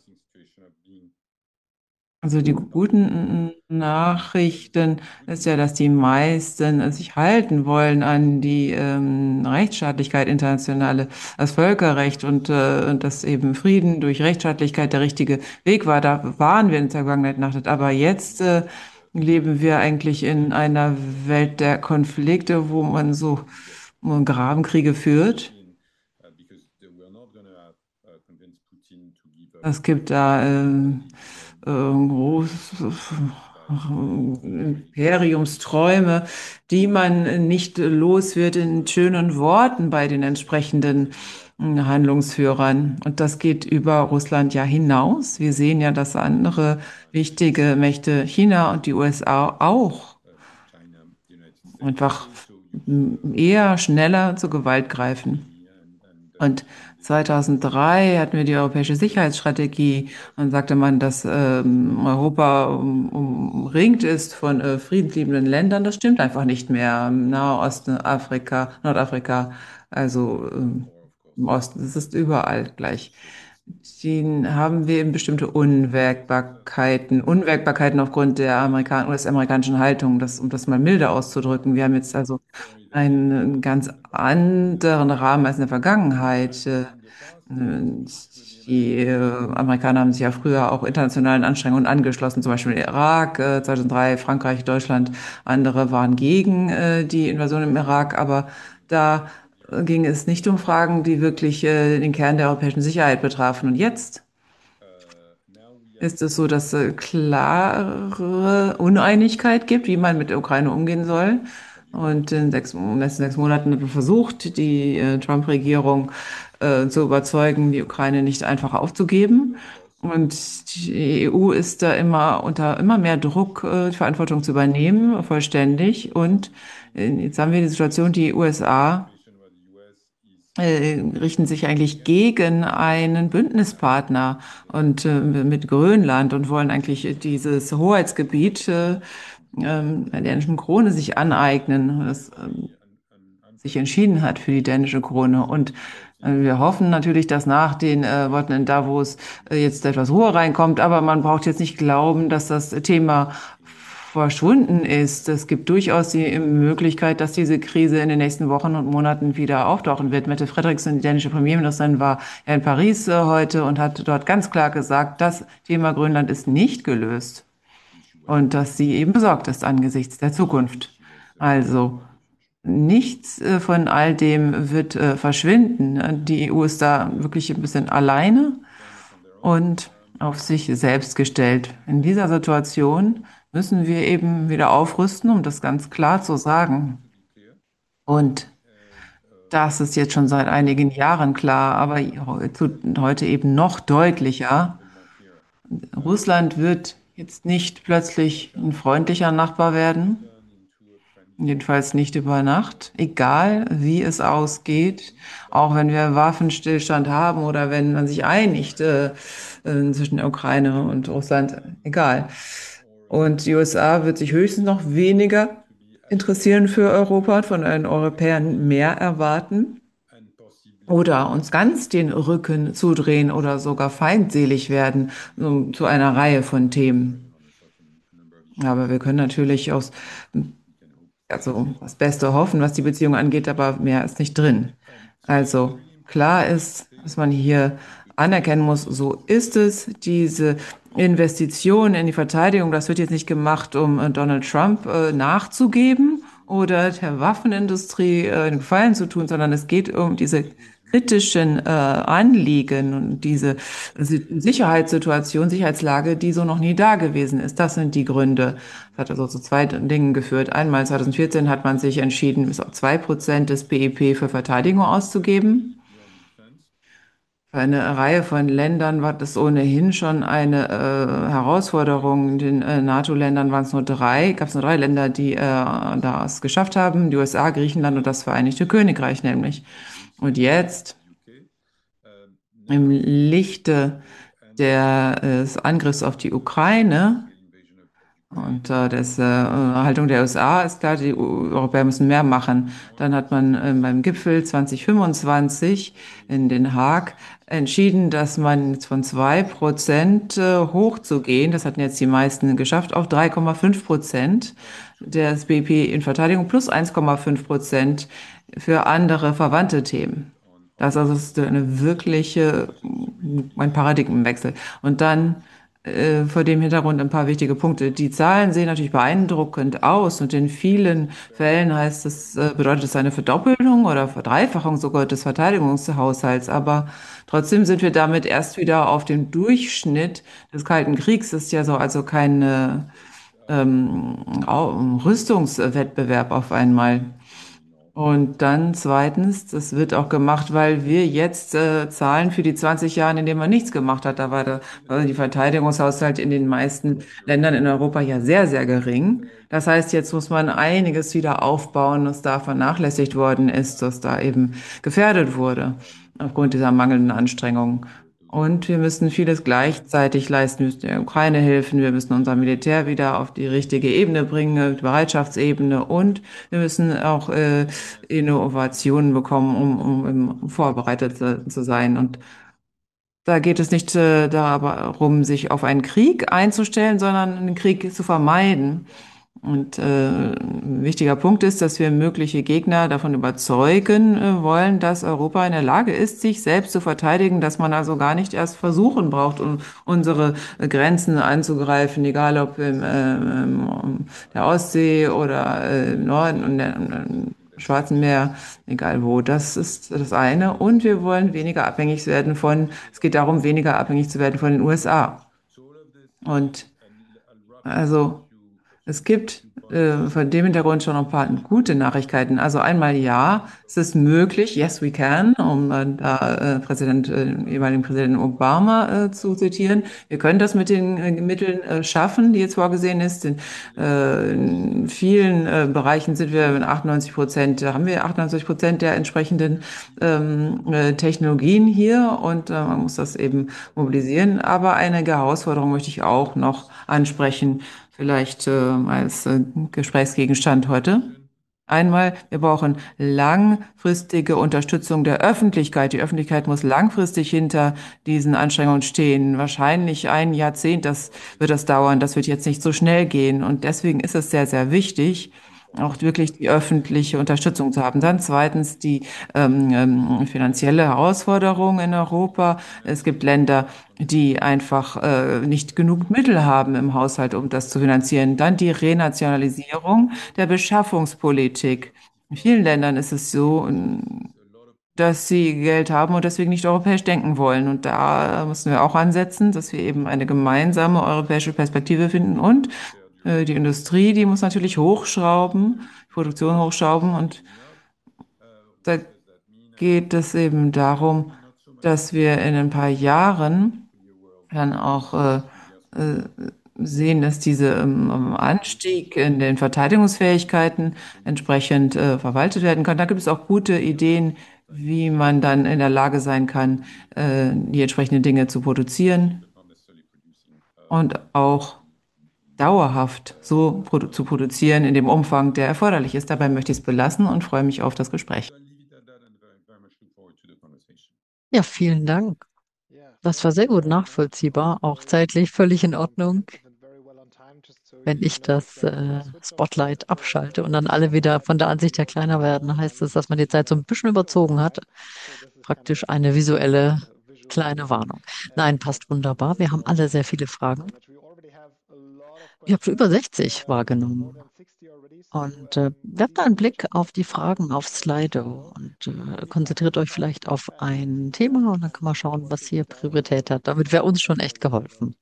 also die guten Nachrichten ist ja, dass die meisten sich halten wollen an die ähm, Rechtsstaatlichkeit, internationale, das Völkerrecht und, äh, und dass eben Frieden durch Rechtsstaatlichkeit der richtige Weg war. Da waren wir in der Vergangenheit nach. Aber jetzt äh, leben wir eigentlich in einer Welt der Konflikte, wo man so äh, Grabenkriege führt. Es gibt da ähm, äh, große Imperiumsträume, die man nicht los wird in schönen Worten bei den entsprechenden äh, Handlungsführern. Und das geht über Russland ja hinaus. Wir sehen ja, dass andere wichtige Mächte, China und die U S A auch einfach eher schneller zur Gewalt greifen. Und zweitausenddrei hatten wir die europäische Sicherheitsstrategie und sagte man, dass ähm, Europa um, umringt ist von äh, friedensliebenden Ländern. Das stimmt einfach nicht mehr. Im Nahe Osten, Afrika, Nordafrika, also ähm, im Osten, das ist überall gleich. Den haben wir eben bestimmte Unwägbarkeiten, Unwägbarkeiten aufgrund der Amerikan U S-amerikanischen Haltung, das, um das mal milde auszudrücken. Wir haben jetzt also einen ganz anderen Rahmen als in der Vergangenheit. Äh, Die äh, Amerikaner haben sich ja früher auch internationalen Anstrengungen angeschlossen, zum Beispiel im Irak, äh, zweitausenddrei, Frankreich, Deutschland. Andere waren gegen äh, die Invasion im Irak, aber da äh, ging es nicht um Fragen, die wirklich äh, den Kern der europäischen Sicherheit betrafen. Und jetzt ist es so, dass es klare Uneinigkeit gibt, wie man mit der Ukraine umgehen soll. Und in sechs, in den letzten sechs Monaten hat man versucht, die äh, Trump-Regierung äh, zu überzeugen, die Ukraine nicht einfach aufzugeben. Und die E U ist da immer unter immer mehr Druck, äh, die Verantwortung zu übernehmen, vollständig. Und äh, jetzt haben wir die Situation, die U S A äh, richten sich eigentlich gegen einen Bündnispartner und äh, mit Grönland und wollen eigentlich dieses Hoheitsgebiet äh, ähm, der dänischen Krone sich aneignen, das ähm, sich entschieden hat für die dänische Krone. Und äh, wir hoffen natürlich, dass nach den äh, Worten in Davos äh, jetzt etwas Ruhe reinkommt, aber man braucht jetzt nicht glauben, dass das Thema verschwunden ist. Es gibt durchaus die Möglichkeit, dass diese Krise in den nächsten Wochen und Monaten wieder auftauchen wird. Mette Frederiksen, die dänische Premierministerin, war ja in Paris äh, heute und hat dort ganz klar gesagt, das Thema Grönland ist nicht gelöst und dass sie eben besorgt ist angesichts der Zukunft. Also nichts äh, von all dem wird äh, verschwinden. Die E U ist da wirklich ein bisschen alleine und auf sich selbst gestellt. In dieser Situation müssen wir eben wieder aufrüsten, um das ganz klar zu sagen. Und das ist jetzt schon seit einigen Jahren klar, aber heute eben noch deutlicher. Russland wird jetzt nicht plötzlich ein freundlicher Nachbar werden. Jedenfalls nicht über Nacht, egal wie es ausgeht, auch wenn wir Waffenstillstand haben oder wenn man sich einigt äh, äh, zwischen der Ukraine und Russland, egal. Und die U S A wird sich höchstens noch weniger interessieren für Europa, von den Europäern mehr erwarten oder uns ganz den Rücken zudrehen oder sogar feindselig werden, so, zu einer Reihe von Themen. Aber wir können natürlich aus also das Beste hoffen, was die Beziehung angeht, aber mehr ist nicht drin. Also klar ist, dass man hier anerkennen muss, so ist es. Diese Investition in die Verteidigung, das wird jetzt nicht gemacht, um äh, Donald Trump äh, nachzugeben oder der Waffenindustrie äh, einen Gefallen zu tun, sondern es geht um diese kritischen äh, Anliegen und diese Si- Sicherheitssituation, Sicherheitslage, die so noch nie da gewesen ist. Das sind die Gründe. Das hat also zu zwei Dingen geführt. Einmal zwanzig vierzehn hat man sich entschieden, bis auf zwei Prozent des B I P für Verteidigung auszugeben. Für eine Reihe von Ländern war das ohnehin schon eine äh, Herausforderung. In den äh, NATO-Ländern waren es nur drei, gab es nur drei Länder, die äh, das geschafft haben. Die U S A, Griechenland und das Vereinigte Königreich nämlich. Und jetzt im Lichte der, äh, des Angriffs auf die Ukraine und äh, des äh, Haltung der U S A ist klar, die U Europäer müssen mehr machen. Dann hat man äh, beim Gipfel zwanzig fünfundzwanzig in Den Haag entschieden, dass man jetzt von zwei Prozent äh, hochzugehen, das hatten jetzt die meisten geschafft, auf drei Komma fünf Prozent des B I P in Verteidigung plus eins Komma fünf Prozent für andere verwandte Themen. Das also ist eine wirkliche, ein Paradigmenwechsel. Und dann äh, vor dem Hintergrund ein paar wichtige Punkte. Die Zahlen sehen natürlich beeindruckend aus und in vielen Fällen heißt es, äh, bedeutet es eine Verdoppelung oder Verdreifachung sogar des Verteidigungshaushalts. Aber trotzdem sind wir damit erst wieder auf dem Durchschnitt des Kalten Kriegs. Das ist ja so also kein äh, ähm, Rüstungswettbewerb auf einmal. Und dann zweitens, das wird auch gemacht, weil wir jetzt äh, zahlen für die zwanzig Jahre, in denen man nichts gemacht hat. Da war, der, war die Verteidigungshaushalt in den meisten Ländern in Europa ja sehr, sehr gering. Das heißt, jetzt muss man einiges wieder aufbauen, was da vernachlässigt worden ist, was da eben gefährdet wurde aufgrund dieser mangelnden Anstrengungen. Und wir müssen vieles gleichzeitig leisten. Wir müssen der Ukraine helfen, wir müssen unser Militär wieder auf die richtige Ebene bringen, die Bereitschaftsebene, und wir müssen auch äh, Innovationen bekommen, um, um, um vorbereitet zu, zu sein. Und da geht es nicht äh, darum, sich auf einen Krieg einzustellen, sondern einen Krieg zu vermeiden. Und äh, ein wichtiger Punkt ist, dass wir mögliche Gegner davon überzeugen äh, wollen, dass Europa in der Lage ist, sich selbst zu verteidigen, dass man also gar nicht erst versuchen braucht, um unsere Grenzen anzugreifen, egal ob im, äh, im der Ostsee oder äh, im Norden und der, im Schwarzen Meer, egal wo. Das ist das eine. Und wir wollen weniger abhängig werden von, es geht darum, weniger abhängig zu werden von den U S A. Und also es gibt äh, von dem Hintergrund schon ein paar gute Nachrichten. Also einmal ja, es ist möglich, yes we can, um äh, da äh, Präsident, äh, ehemaligen Präsidenten Obama äh, zu zitieren. Wir können das mit den äh, Mitteln äh, schaffen, die jetzt vorgesehen ist. In, äh, in vielen äh, Bereichen sind wir in achtundneunzig Prozent, da haben wir achtundneunzig Prozent der entsprechenden ähm, äh, Technologien hier, und äh, man muss das eben mobilisieren. Aber eine Herausforderung möchte ich auch noch ansprechen, vielleicht äh, als äh, Gesprächsgegenstand heute. Einmal, wir brauchen langfristige Unterstützung der Öffentlichkeit. Die Öffentlichkeit muss langfristig hinter diesen Anstrengungen stehen. Wahrscheinlich ein Jahrzehnt, das wird das dauern. Das wird jetzt nicht so schnell gehen. Und deswegen ist es sehr, sehr wichtig, auch wirklich die öffentliche Unterstützung zu haben. Dann zweitens die ähm, ähm, finanzielle Herausforderung in Europa. Es gibt Länder, die einfach äh, nicht genug Mittel haben im Haushalt, um das zu finanzieren. Dann die Renationalisierung der Beschaffungspolitik. In vielen Ländern ist es so, dass sie Geld haben und deswegen nicht europäisch denken wollen. Und da müssen wir auch ansetzen, dass wir eben eine gemeinsame europäische Perspektive finden. Und äh, die Industrie, die muss natürlich hochschrauben, die Produktion hochschrauben. Und da geht es eben darum, dass wir in ein paar Jahren dann auch äh, äh, sehen, dass dieser ähm, Anstieg in den Verteidigungsfähigkeiten entsprechend äh, verwaltet werden kann. Da gibt es auch gute Ideen, wie man dann in der Lage sein kann, äh, die entsprechenden Dinge zu produzieren und auch dauerhaft so produ zu produzieren in dem Umfang, der erforderlich ist. Dabei möchte ich es belassen und freue mich auf das Gespräch.
Ja, vielen Dank. Das war sehr gut nachvollziehbar, auch zeitlich völlig in Ordnung. Wenn ich das äh, Spotlight abschalte und dann alle wieder von der Ansicht her kleiner werden, heißt es, dass man die Zeit so ein bisschen überzogen hat. Praktisch eine visuelle kleine Warnung. Nein, passt wunderbar. Wir haben alle sehr viele Fragen. Ich habe schon über sechzig wahrgenommen. Und äh, werft einen Blick auf die Fragen auf Slido und äh, konzentriert euch vielleicht auf ein Thema und dann kann man schauen, was hier Priorität hat. Damit wäre uns schon echt geholfen.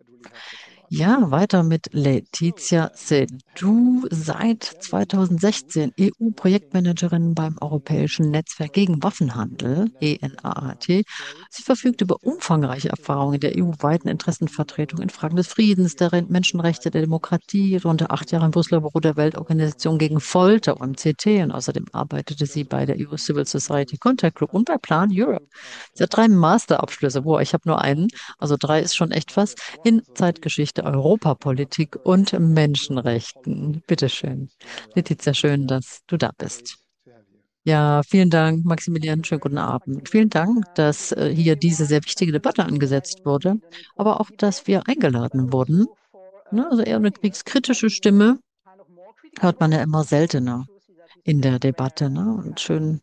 Ja, weiter mit Letizia Sinn. Du seit zweitausendsechzehn E U-Projektmanagerin beim Europäischen Netzwerk gegen Waffenhandel, E N A A T. Sie verfügt über umfangreiche Erfahrungen in der E U-weiten Interessenvertretung in Fragen des Friedens, der Ren- Menschenrechte, der Demokratie, rund acht Jahre im Brüsseler Büro der Weltorganisation gegen Folter, O M C T, und außerdem arbeitete sie bei der E U Civil Society Contact Group und bei Plan Europe. Sie hat drei Masterabschlüsse. Boah, ich habe nur einen, also drei ist schon echt was in Zeitgeschichte, Europapolitik und Menschenrechten. Bitteschön. Letizia, schön, dass du da bist. Ja, vielen Dank, Maximilian. Schönen guten Abend. Vielen Dank, dass äh, hier diese sehr wichtige Debatte angesetzt wurde, aber auch, dass wir eingeladen wurden. Ne? Also eher eine kriegskritische Stimme hört man ja immer seltener in der Debatte. Ne? Und schön,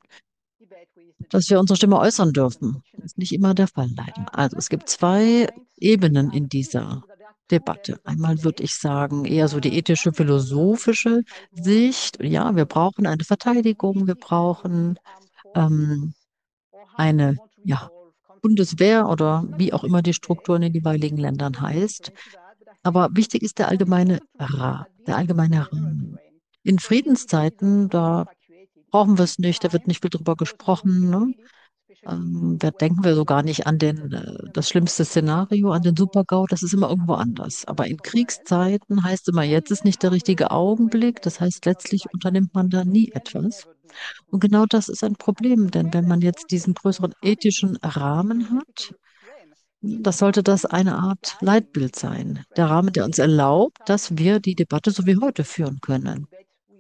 dass wir unsere Stimme äußern dürfen. Das ist nicht immer der Fall, leider. Also es gibt zwei Ebenen in dieser Debatte. Einmal würde ich sagen, eher so die ethische, philosophische Sicht. Ja, wir brauchen eine Verteidigung, wir brauchen ähm, eine, ja, Bundeswehr oder wie auch immer die Struktur in den jeweiligen Ländern heißt. Aber wichtig ist der allgemeine Ra der allgemeine Rahmen. In Friedenszeiten, da brauchen wir es nicht, da wird nicht viel drüber gesprochen. Ne? Ähm, da denken wir so gar nicht an den, äh, das schlimmste Szenario, an den Super-GAU, das ist immer irgendwo anders. Aber in Kriegszeiten heißt immer, jetzt ist nicht der richtige Augenblick. Das heißt, letztlich unternimmt man da nie etwas. Und genau das ist ein Problem, denn wenn man jetzt diesen größeren ethischen Rahmen hat, das sollte das eine Art Leitbild sein. Der Rahmen, der uns erlaubt, dass wir die Debatte so wie heute führen können.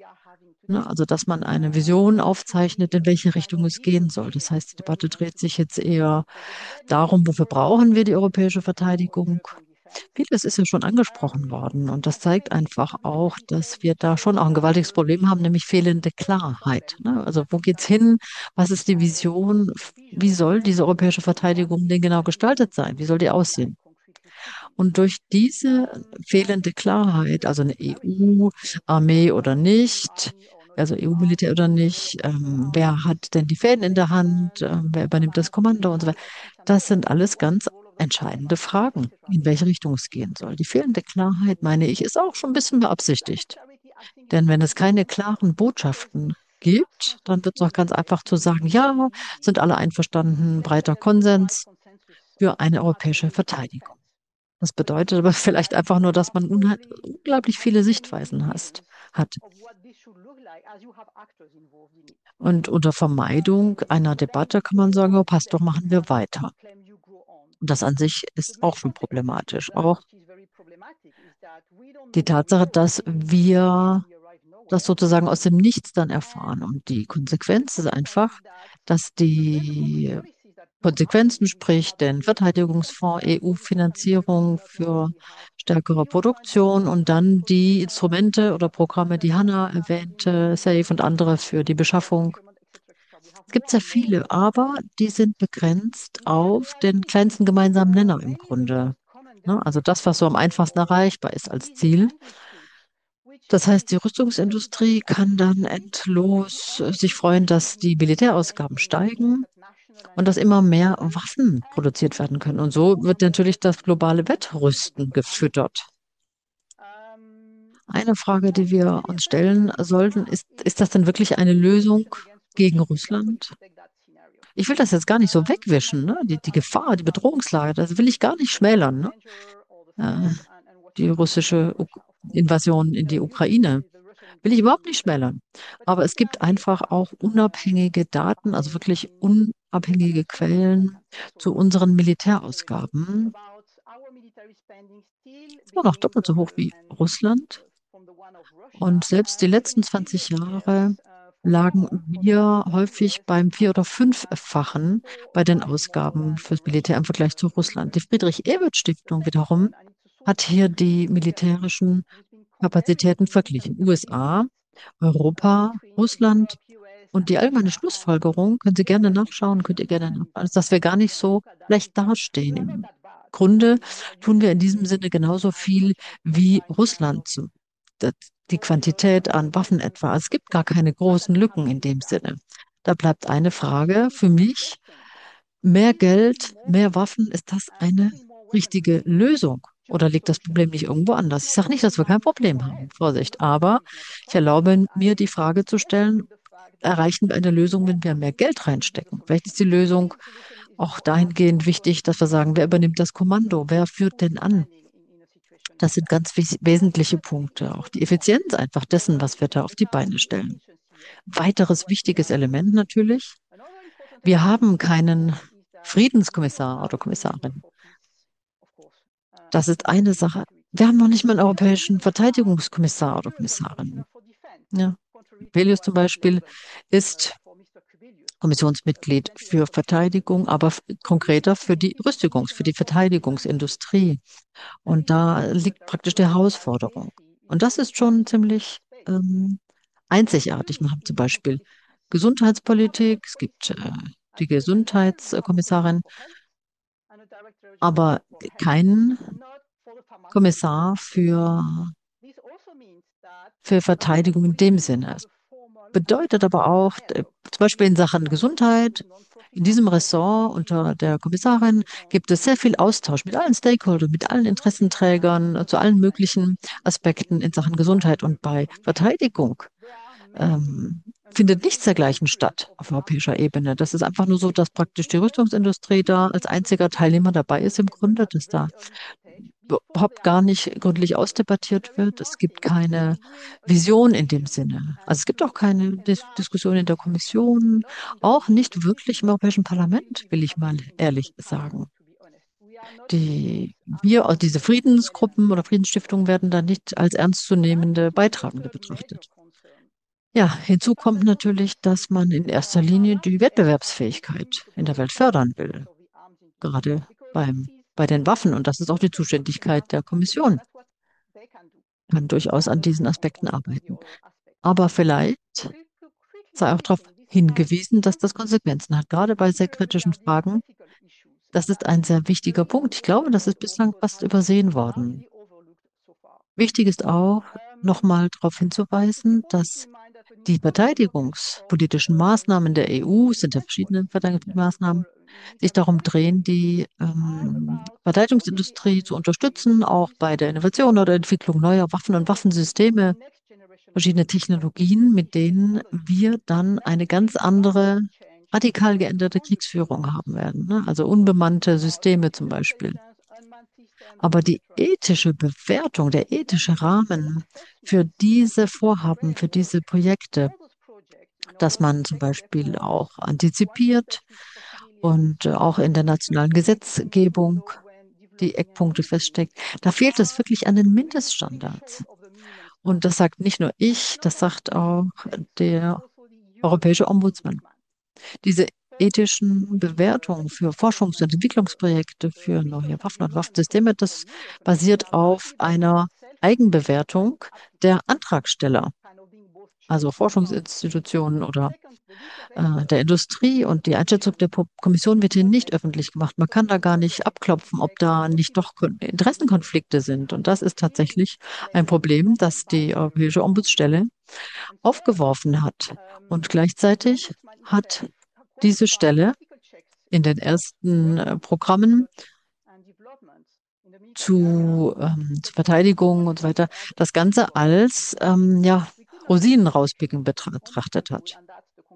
Ne, also, dass man eine Vision aufzeichnet, in welche Richtung es gehen soll. Das heißt, die Debatte dreht sich jetzt eher darum, wofür brauchen wir die europäische Verteidigung? Vieles ist ja schon angesprochen worden und das zeigt einfach auch, dass wir da schon auch ein gewaltiges Problem haben, nämlich fehlende Klarheit. Ne? Also wo geht's hin? Was ist die Vision? Wie soll diese europäische Verteidigung denn genau gestaltet sein? Wie soll die aussehen? Und durch diese fehlende Klarheit, also eine E U-Armee oder nicht, also E U-Militär oder nicht, ähm, wer hat denn die Fäden in der Hand, ähm, wer übernimmt das Kommando und so weiter, das sind alles ganz entscheidende Fragen, in welche Richtung es gehen soll. Die fehlende Klarheit, meine ich, ist auch schon ein bisschen beabsichtigt. Denn wenn es keine klaren Botschaften gibt, dann wird es auch ganz einfach zu sagen, ja, sind alle einverstanden, breiter Konsens für eine europäische Verteidigung. Das bedeutet aber vielleicht einfach nur, dass man unheim- unglaublich viele Sichtweisen hast, hat. Und unter Vermeidung einer Debatte kann man sagen, oh, passt doch, machen wir weiter. Und das an sich ist auch schon problematisch. Auch die Tatsache, dass wir das sozusagen aus dem Nichts dann erfahren. Und die Konsequenz ist einfach, dass die Konsequenzen, sprich den Verteidigungsfonds, E U-Finanzierung für stärkere Produktion und dann die Instrumente oder Programme, die Hanna erwähnte, SAFE und andere für die Beschaffung. Es gibt sehr viele, aber die sind begrenzt auf den kleinsten gemeinsamen Nenner im Grunde. Ne? Also das, was so am einfachsten erreichbar ist als Ziel. Das heißt, die Rüstungsindustrie kann dann endlos äh, sich freuen, dass die Militärausgaben steigen und dass immer mehr Waffen produziert werden können. Und so wird natürlich das globale Wettrüsten gefüttert. Eine Frage, die wir uns stellen sollten, ist, ist das denn wirklich eine Lösung gegen Russland? Ich will das jetzt gar nicht so wegwischen, ne? Die, die Gefahr, die Bedrohungslage, das will ich gar nicht schmälern, ne? Äh, die russische Uk Invasion in die Ukraine. Will ich überhaupt nicht schmälern. Aber es gibt einfach auch unabhängige Daten, also wirklich unabhängige Quellen zu unseren Militärausgaben. Immer noch doppelt so hoch wie Russland. Und selbst die letzten zwanzig Jahre lagen wir häufig beim vier- oder fünffachen bei den Ausgaben fürs Militär im Vergleich zu Russland. Die Friedrich-Ebert-Stiftung wiederum hat hier die militärischen Kapazitäten verglichen. U S A, Europa, Russland und die allgemeine Schlussfolgerung, können Sie gerne nachschauen, könnt ihr gerne nachschauen, ist, dass wir gar nicht so schlecht dastehen. Im Grunde tun wir in diesem Sinne genauso viel wie Russland. Zum- das- Die Quantität an Waffen etwa. Es gibt gar keine großen Lücken in dem Sinne. Da bleibt eine Frage für mich. Mehr Geld, mehr Waffen, ist das eine richtige Lösung? Oder liegt das Problem nicht irgendwo anders? Ich sage nicht, dass wir kein Problem haben, Vorsicht, aber ich erlaube mir, die Frage zu stellen, erreichen wir eine Lösung, wenn wir mehr Geld reinstecken? Vielleicht ist die Lösung auch dahingehend wichtig, dass wir sagen, wer übernimmt das Kommando? Wer führt denn an? Das sind ganz wes wesentliche Punkte. Auch die Effizienz einfach dessen, was wir da auf die Beine stellen. Weiteres wichtiges Element natürlich. Wir haben keinen Friedenskommissar oder Kommissarin. Das ist eine Sache. Wir haben noch nicht mal einen europäischen Verteidigungskommissar oder Kommissarin. Ja. Velius zum Beispiel ist Kommissionsmitglied für Verteidigung, aber f- konkreter für die Rüstigungs-, für die Verteidigungsindustrie. Und da liegt praktisch die Herausforderung. Und das ist schon ziemlich ähm, einzigartig. Wir haben zum Beispiel Gesundheitspolitik, es gibt äh, die Gesundheitskommissarin, aber keinen Kommissar für, für Verteidigung in dem Sinne. Es bedeutet aber auch, äh, zum Beispiel in Sachen Gesundheit, in diesem Ressort unter der Kommissarin gibt es sehr viel Austausch mit allen Stakeholdern, mit allen Interessenträgern, äh, zu allen möglichen Aspekten in Sachen Gesundheit. Und bei Verteidigung ähm, findet nichts dergleichen statt auf europäischer Ebene. Das ist einfach nur so, dass praktisch die Rüstungsindustrie da als einziger Teilnehmer dabei ist im Grunde, dass da überhaupt gar nicht gründlich ausdebattiert wird. Es gibt keine Vision in dem Sinne. Also es gibt auch keine Dis Diskussion in der Kommission, auch nicht wirklich im Europäischen Parlament, will ich mal ehrlich sagen. Die, wir, also diese Friedensgruppen oder Friedensstiftungen werden da nicht als ernstzunehmende Beitragende betrachtet. Ja, hinzu kommt natürlich, dass man in erster Linie die Wettbewerbsfähigkeit in der Welt fördern will, gerade beim, bei den Waffen. Und das ist auch die Zuständigkeit der Kommission. Kann durchaus an diesen Aspekten arbeiten. Aber vielleicht sei auch darauf hingewiesen, dass das Konsequenzen hat, gerade bei sehr kritischen Fragen. Das ist ein sehr wichtiger Punkt. Ich glaube, das ist bislang fast übersehen worden. Wichtig ist auch, nochmal darauf hinzuweisen, dass die verteidigungspolitischen Maßnahmen der E U, es sind ja verschiedene Verteidigungsmaßnahmen, sich darum drehen, die ähm, Verteidigungsindustrie zu unterstützen, auch bei der Innovation oder Entwicklung neuer Waffen und Waffensysteme, verschiedene Technologien, mit denen wir dann eine ganz andere, radikal geänderte Kriegsführung haben werden. Ne? Also unbemannte Systeme zum Beispiel. Aber die ethische Bewertung, der ethische Rahmen für diese Vorhaben, für diese Projekte, dass man zum Beispiel auch antizipiert und äh, auch in der nationalen Gesetzgebung die Eckpunkte feststeckt, da fehlt es wirklich an den Mindeststandards. Und das sagt nicht nur ich, das sagt auch der europäische Ombudsman. Diese ethischen Bewertungen für Forschungs- und Entwicklungsprojekte, für neue Waffen und Waffensysteme, das basiert auf einer Eigenbewertung der Antragsteller, also Forschungsinstitutionen oder äh, der Industrie, und die Einschätzung der Po- Kommission wird hier nicht öffentlich gemacht. Man kann da gar nicht abklopfen, ob da nicht doch Kon Interessenkonflikte sind. Und das ist tatsächlich ein Problem, das die Europäische Ombudsstelle aufgeworfen hat. Und gleichzeitig hat diese Stelle in den ersten äh, Programmen zu, ähm, zur Verteidigung und so weiter das Ganze als ähm, ja, Rosinen rauspicken betrachtet hat.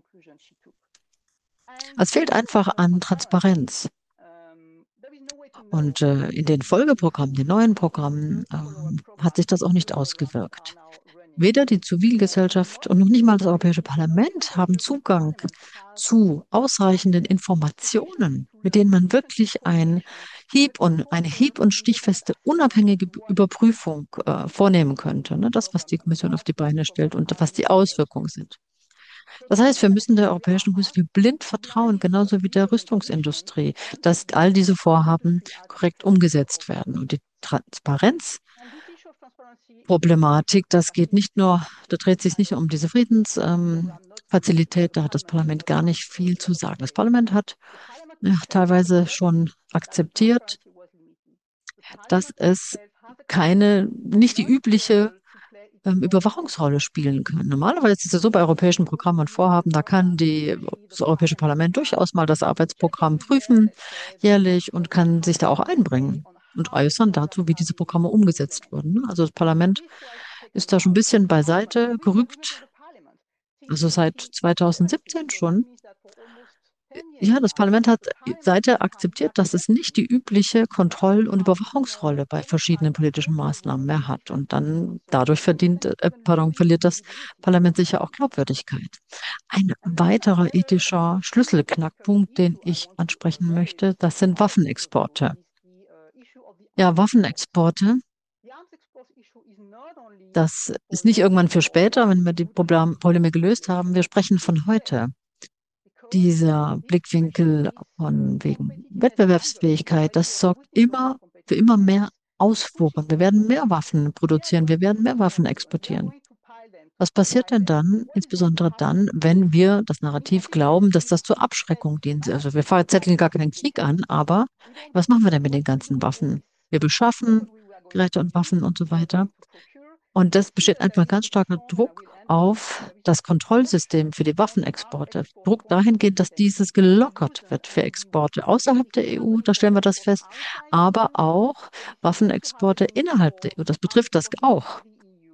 Es fehlt einfach an Transparenz. Und äh, in den Folgeprogrammen, den neuen Programmen, ähm, hat sich das auch nicht ausgewirkt. Weder die Zivilgesellschaft und noch nicht mal das Europäische Parlament haben Zugang zu ausreichenden Informationen, mit denen man wirklich ein hieb- und, eine hieb- und stichfeste, unabhängige B- Überprüfung äh, vornehmen könnte. Ne? Das, was die Kommission auf die Beine stellt und was die Auswirkungen sind. Das heißt, wir müssen der Europäischen Industrie blind vertrauen, genauso wie der Rüstungsindustrie, dass all diese Vorhaben korrekt umgesetzt werden. Und die Transparenz Problematik. Das geht nicht nur, da dreht sich nicht nur um diese Friedensfazilität, ähm, Fazilität, da hat das Parlament gar nicht viel zu sagen. Das Parlament hat ja, teilweise schon akzeptiert, dass es keine, nicht die übliche ähm, Überwachungsrolle spielen kann. Normalerweise ist es ja so bei europäischen Programmen und Vorhaben, da kann die, das Europäische Parlament durchaus mal das Arbeitsprogramm prüfen, jährlich, und kann sich da auch einbringen und äußern dazu, wie diese Programme umgesetzt wurden. Ne? Also das Parlament ist da schon ein bisschen beiseite gerückt, also seit zweitausendsiebzehn schon. Ja, das Parlament hat seither akzeptiert, dass es nicht die übliche Kontroll- und Überwachungsrolle bei verschiedenen politischen Maßnahmen mehr hat. Und dann dadurch verdient, äh, pardon, verliert das Parlament sicher auch Glaubwürdigkeit. Ein weiterer ethischer Schlüsselknackpunkt, den ich ansprechen möchte, das sind Waffenexporte. Ja, Waffenexporte, das ist nicht irgendwann für später, wenn wir die Problem- Probleme gelöst haben. Wir sprechen von heute. Dieser Blickwinkel von wegen Wettbewerbsfähigkeit, das sorgt immer für immer mehr Ausfuhren. Wir werden mehr Waffen produzieren, wir werden mehr Waffen exportieren. Was passiert denn dann, insbesondere dann, wenn wir das Narrativ glauben, dass das zur Abschreckung dient? Also wir zetteln gar keinen Krieg an, aber was machen wir denn mit den ganzen Waffen? Wir beschaffen Geräte und Waffen und so weiter. Und das besteht einfach ganz starker Druck auf das Kontrollsystem für die Waffenexporte. Druck dahingehend, dass dieses gelockert wird für Exporte außerhalb der E U, da stellen wir das fest, aber auch Waffenexporte innerhalb der E U. Das betrifft das auch.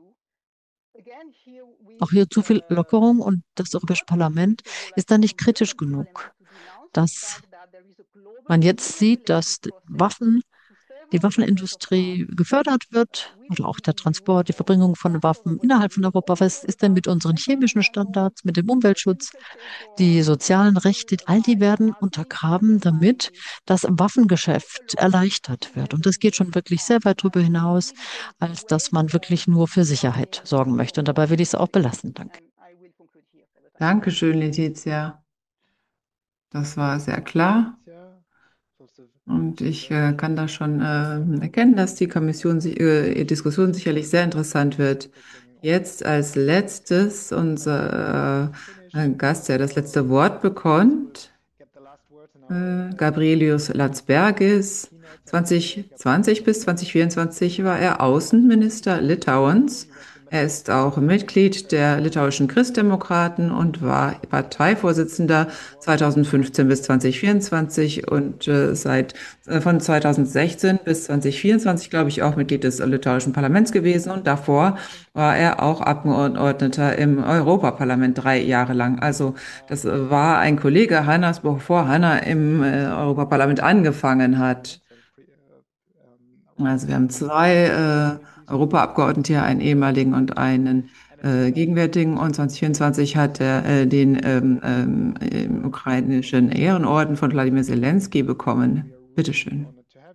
Auch hier zu viel Lockerung, und das Europäische Parlament ist da nicht kritisch genug, dass man jetzt sieht, dass Waffen die Waffenindustrie gefördert wird oder auch der Transport, die Verbringung von Waffen innerhalb von Europa. Was ist denn mit unseren chemischen Standards, mit dem Umweltschutz, die sozialen Rechte? All die werden untergraben, damit das Waffengeschäft erleichtert wird. Und das geht schon wirklich sehr weit darüber hinaus, als dass man wirklich nur für Sicherheit sorgen möchte. Und dabei will ich es auch belassen. Danke.
Dankeschön, Letizia. Das war sehr klar. Und ich äh, kann da schon äh, erkennen, dass die Kommission, si- äh, Diskussion sicherlich sehr interessant wird. Jetzt als letztes unser äh, Gast, der das letzte Wort bekommt, äh, Gabrielius Landsbergis. zwanzig zwanzig bis zwanzig vierundzwanzig war er Außenminister Litauens. Er ist auch Mitglied der litauischen Christdemokraten und war Parteivorsitzender zweitausendfünfzehn bis zwanzig vierundzwanzig und äh, seit äh, von zweitausendsechzehn bis zwanzig vierundzwanzig, glaube ich, auch Mitglied des litauischen Parlaments gewesen. Und davor war er auch Abgeordneter im Europaparlament drei Jahre lang. Also das äh, war ein Kollege Hannas, bevor Hanna im äh, Europaparlament angefangen hat. Also wir haben zwei äh, Europaabgeordnete hier, einen ehemaligen und einen äh, gegenwärtigen. Und zwanzig vierundzwanzig hat er äh, den ähm, ähm, ähm, ukrainischen Ehrenorden von Wladimir Zelensky bekommen. Bitteschön.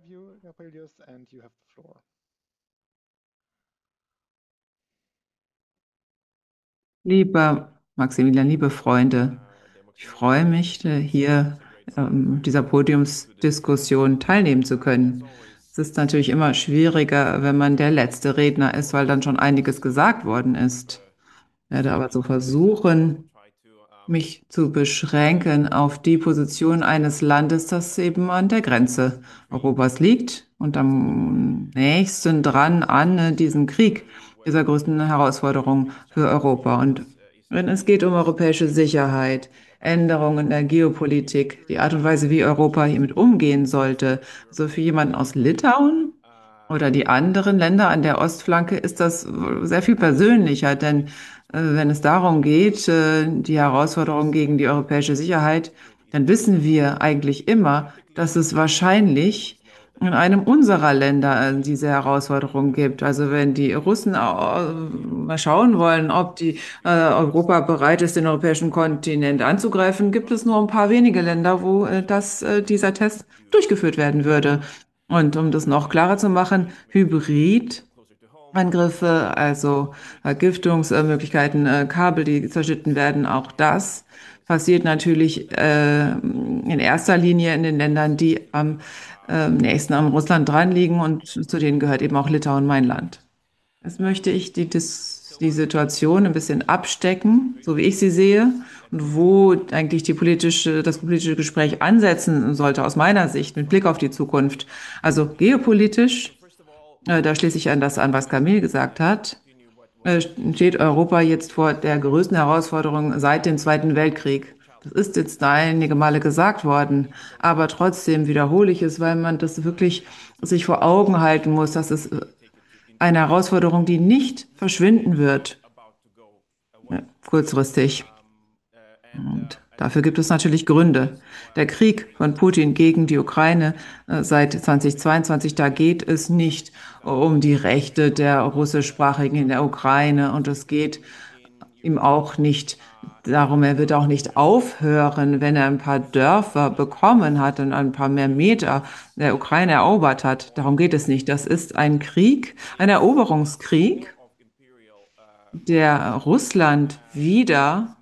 Lieber Maximilian, liebe Freunde, ich freue mich, äh, hier ähm, dieser Podiumsdiskussion teilnehmen zu können. Es ist natürlich immer schwieriger, wenn man der letzte Redner ist, weil dann schon einiges gesagt worden ist. Ich werde aber so versuchen, mich zu beschränken auf die Position eines Landes, das eben an der Grenze Europas liegt und am nächsten dran an äh, diesem Krieg, dieser größten Herausforderung für Europa. Und wenn es geht um europäische Sicherheit, Änderungen der Geopolitik, die Art und Weise, wie Europa hiermit umgehen sollte, also für jemanden aus Litauen oder die anderen Länder an der Ostflanke ist das sehr viel persönlicher, denn äh, wenn es darum geht, äh, die Herausforderung gegen die europäische Sicherheit, dann wissen wir eigentlich immer, dass es wahrscheinlich in einem unserer Länder äh, diese Herausforderung gibt. Also wenn die Russen äh, mal schauen wollen, ob die äh, Europa bereit ist, den europäischen Kontinent anzugreifen, gibt es nur ein paar wenige Länder, wo äh, das, äh, dieser Test durchgeführt werden würde. Und um das noch klarer zu machen, Hybrid Angriffe, also Vergiftungsmöglichkeiten, äh, Kabel, die zerschnitten werden, auch das passiert natürlich äh, in erster Linie in den Ländern, die am äh, nächsten an Russland dran liegen, und zu denen gehört eben auch Litauen, mein Land. Jetzt möchte ich die, Dis die Situation ein bisschen abstecken, so wie ich sie sehe, und wo eigentlich die politische, das politische Gespräch ansetzen sollte, aus meiner Sicht, mit Blick auf die Zukunft. Also geopolitisch, äh, da schließe ich an das an, was Camille gesagt hat, äh, steht Europa jetzt vor der größten Herausforderung seit dem Zweiten Weltkrieg. Das ist jetzt einige Male gesagt worden, aber trotzdem wiederhole ich es, weil man das wirklich sich vor Augen halten muss, dass es eine Herausforderung, die nicht verschwinden wird, ja, kurzfristig. Und dafür gibt es natürlich Gründe. Der Krieg von Putin gegen die Ukraine äh, seit zweitausendzweiundzwanzig, da geht es nicht um die Rechte der Russischsprachigen in der Ukraine, und es geht ihm auch nicht darum, er wird auch nicht aufhören, wenn er ein paar Dörfer bekommen hat und ein paar mehr Meter der Ukraine erobert hat. Darum geht es nicht. Das ist ein Krieg, ein Eroberungskrieg, der Russland wieder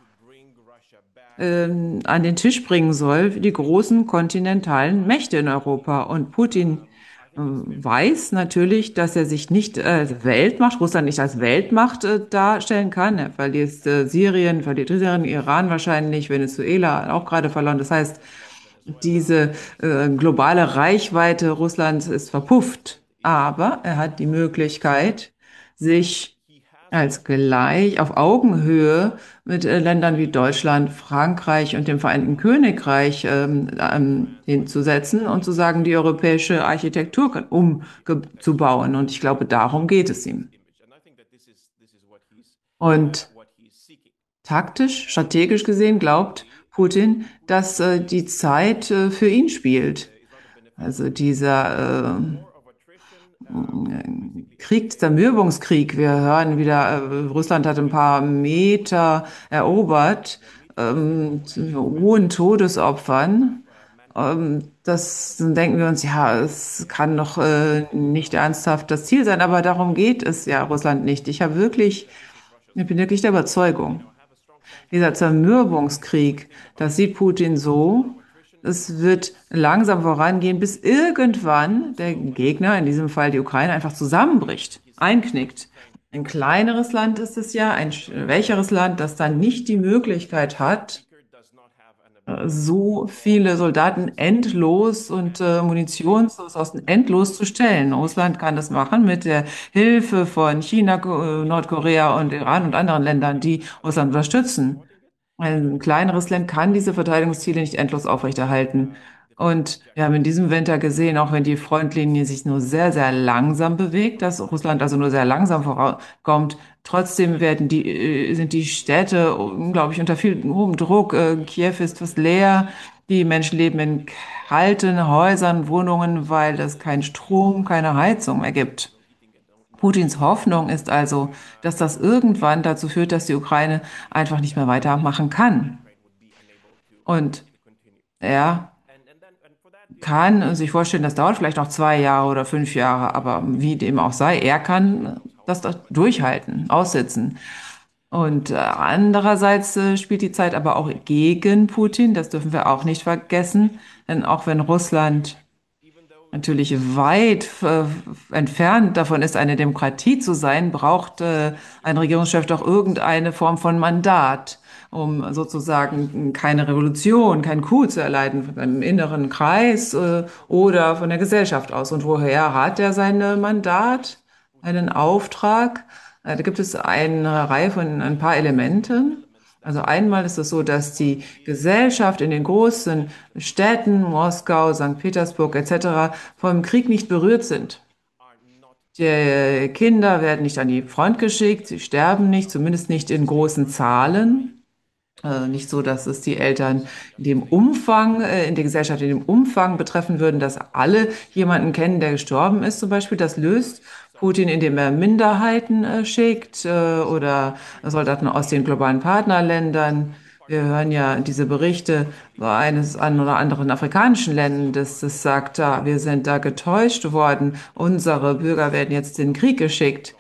ähm, an den Tisch bringen soll, die großen kontinentalen Mächte in Europa. Und Putin äh, weiß natürlich, dass er sich nicht als Weltmacht, Russland nicht als Weltmacht äh, darstellen kann. Er verliert äh, Syrien, verliert Syrien, Iran wahrscheinlich, Venezuela auch gerade verloren. Das heißt, diese äh, globale Reichweite Russlands ist verpufft. Aber er hat die Möglichkeit, sich als gleich auf Augenhöhe mit äh, Ländern wie Deutschland, Frankreich und dem Vereinigten Königreich ähm, ähm, hinzusetzen und zu sagen, die europäische Architektur umzubauen. Und ich glaube, darum geht es ihm. Und taktisch, strategisch gesehen glaubt Putin, dass äh, die Zeit äh, für ihn spielt. Also dieser äh, Krieg, der Zermürbungskrieg. Wir hören wieder, äh, Russland hat ein paar Meter erobert, ähm, zu hohen Todesopfern. Ähm, das dann denken wir uns, ja, es kann doch äh, nicht ernsthaft das Ziel sein, aber darum geht es ja Russland nicht. Ich habe wirklich, ich bin wirklich der Überzeugung, dieser Zermürbungskrieg, das sieht Putin so, es wird langsam vorangehen, bis irgendwann der Gegner, in diesem Fall die Ukraine, einfach zusammenbricht, einknickt. Ein kleineres Land ist es ja, ein schwächeres Land, das dann nicht die Möglichkeit hat, so viele Soldaten endlos und äh, Munitionsressourcen endlos zu stellen. Russland kann das machen mit der Hilfe von China, Ko- Nordkorea und Iran und anderen Ländern, die Russland unterstützen. Ein kleineres Land kann diese Verteidigungsziele nicht endlos aufrechterhalten. Und wir haben in diesem Winter gesehen, auch wenn die Frontlinie sich nur sehr, sehr langsam bewegt, dass Russland also nur sehr langsam vorankommt, trotzdem werden die, äh, sind die Städte unglaublich unter viel hohem Druck. Äh, Kiew ist fast leer. Die Menschen leben in kalten Häusern, Wohnungen, weil es keinen Strom, keine Heizung mehr gibt. Putins Hoffnung ist also, dass das irgendwann dazu führt, dass die Ukraine einfach nicht mehr weitermachen kann. Und er kann sich vorstellen, das dauert vielleicht noch zwei Jahre oder fünf Jahre, aber wie dem auch sei, er kann das durchhalten, aussitzen. Und äh, andererseits äh, spielt die Zeit aber auch gegen Putin, das dürfen wir auch nicht vergessen, denn auch wenn Russland natürlich weit äh, entfernt davon ist, eine Demokratie zu sein, braucht äh, ein Regierungschef doch irgendeine Form von Mandat, um sozusagen keine Revolution, keinen Coup zu erleiden von einem inneren Kreis äh, oder von der Gesellschaft aus. Und woher hat er sein Mandat, einen Auftrag? Äh, da gibt es eine Reihe von ein paar Elementen. Also einmal ist es so, dass die Gesellschaft in den großen Städten, Moskau, Sankt Petersburg et cetera, vom Krieg nicht berührt sind. Die Kinder werden nicht an die Front geschickt, sie sterben nicht, zumindest nicht in großen Zahlen. Äh, nicht so, dass es die Eltern in dem Umfang, äh, in der Gesellschaft in dem Umfang betreffen würden, dass alle jemanden kennen, der gestorben ist, zum Beispiel. Das löst Putin, indem er Minderheiten äh, schickt, äh, oder Soldaten aus den globalen Partnerländern. Wir hören ja diese Berichte eines an oder anderen afrikanischen Ländern, dass es sagt, ah, wir sind da getäuscht worden, unsere Bürger werden jetzt in den Krieg geschickt,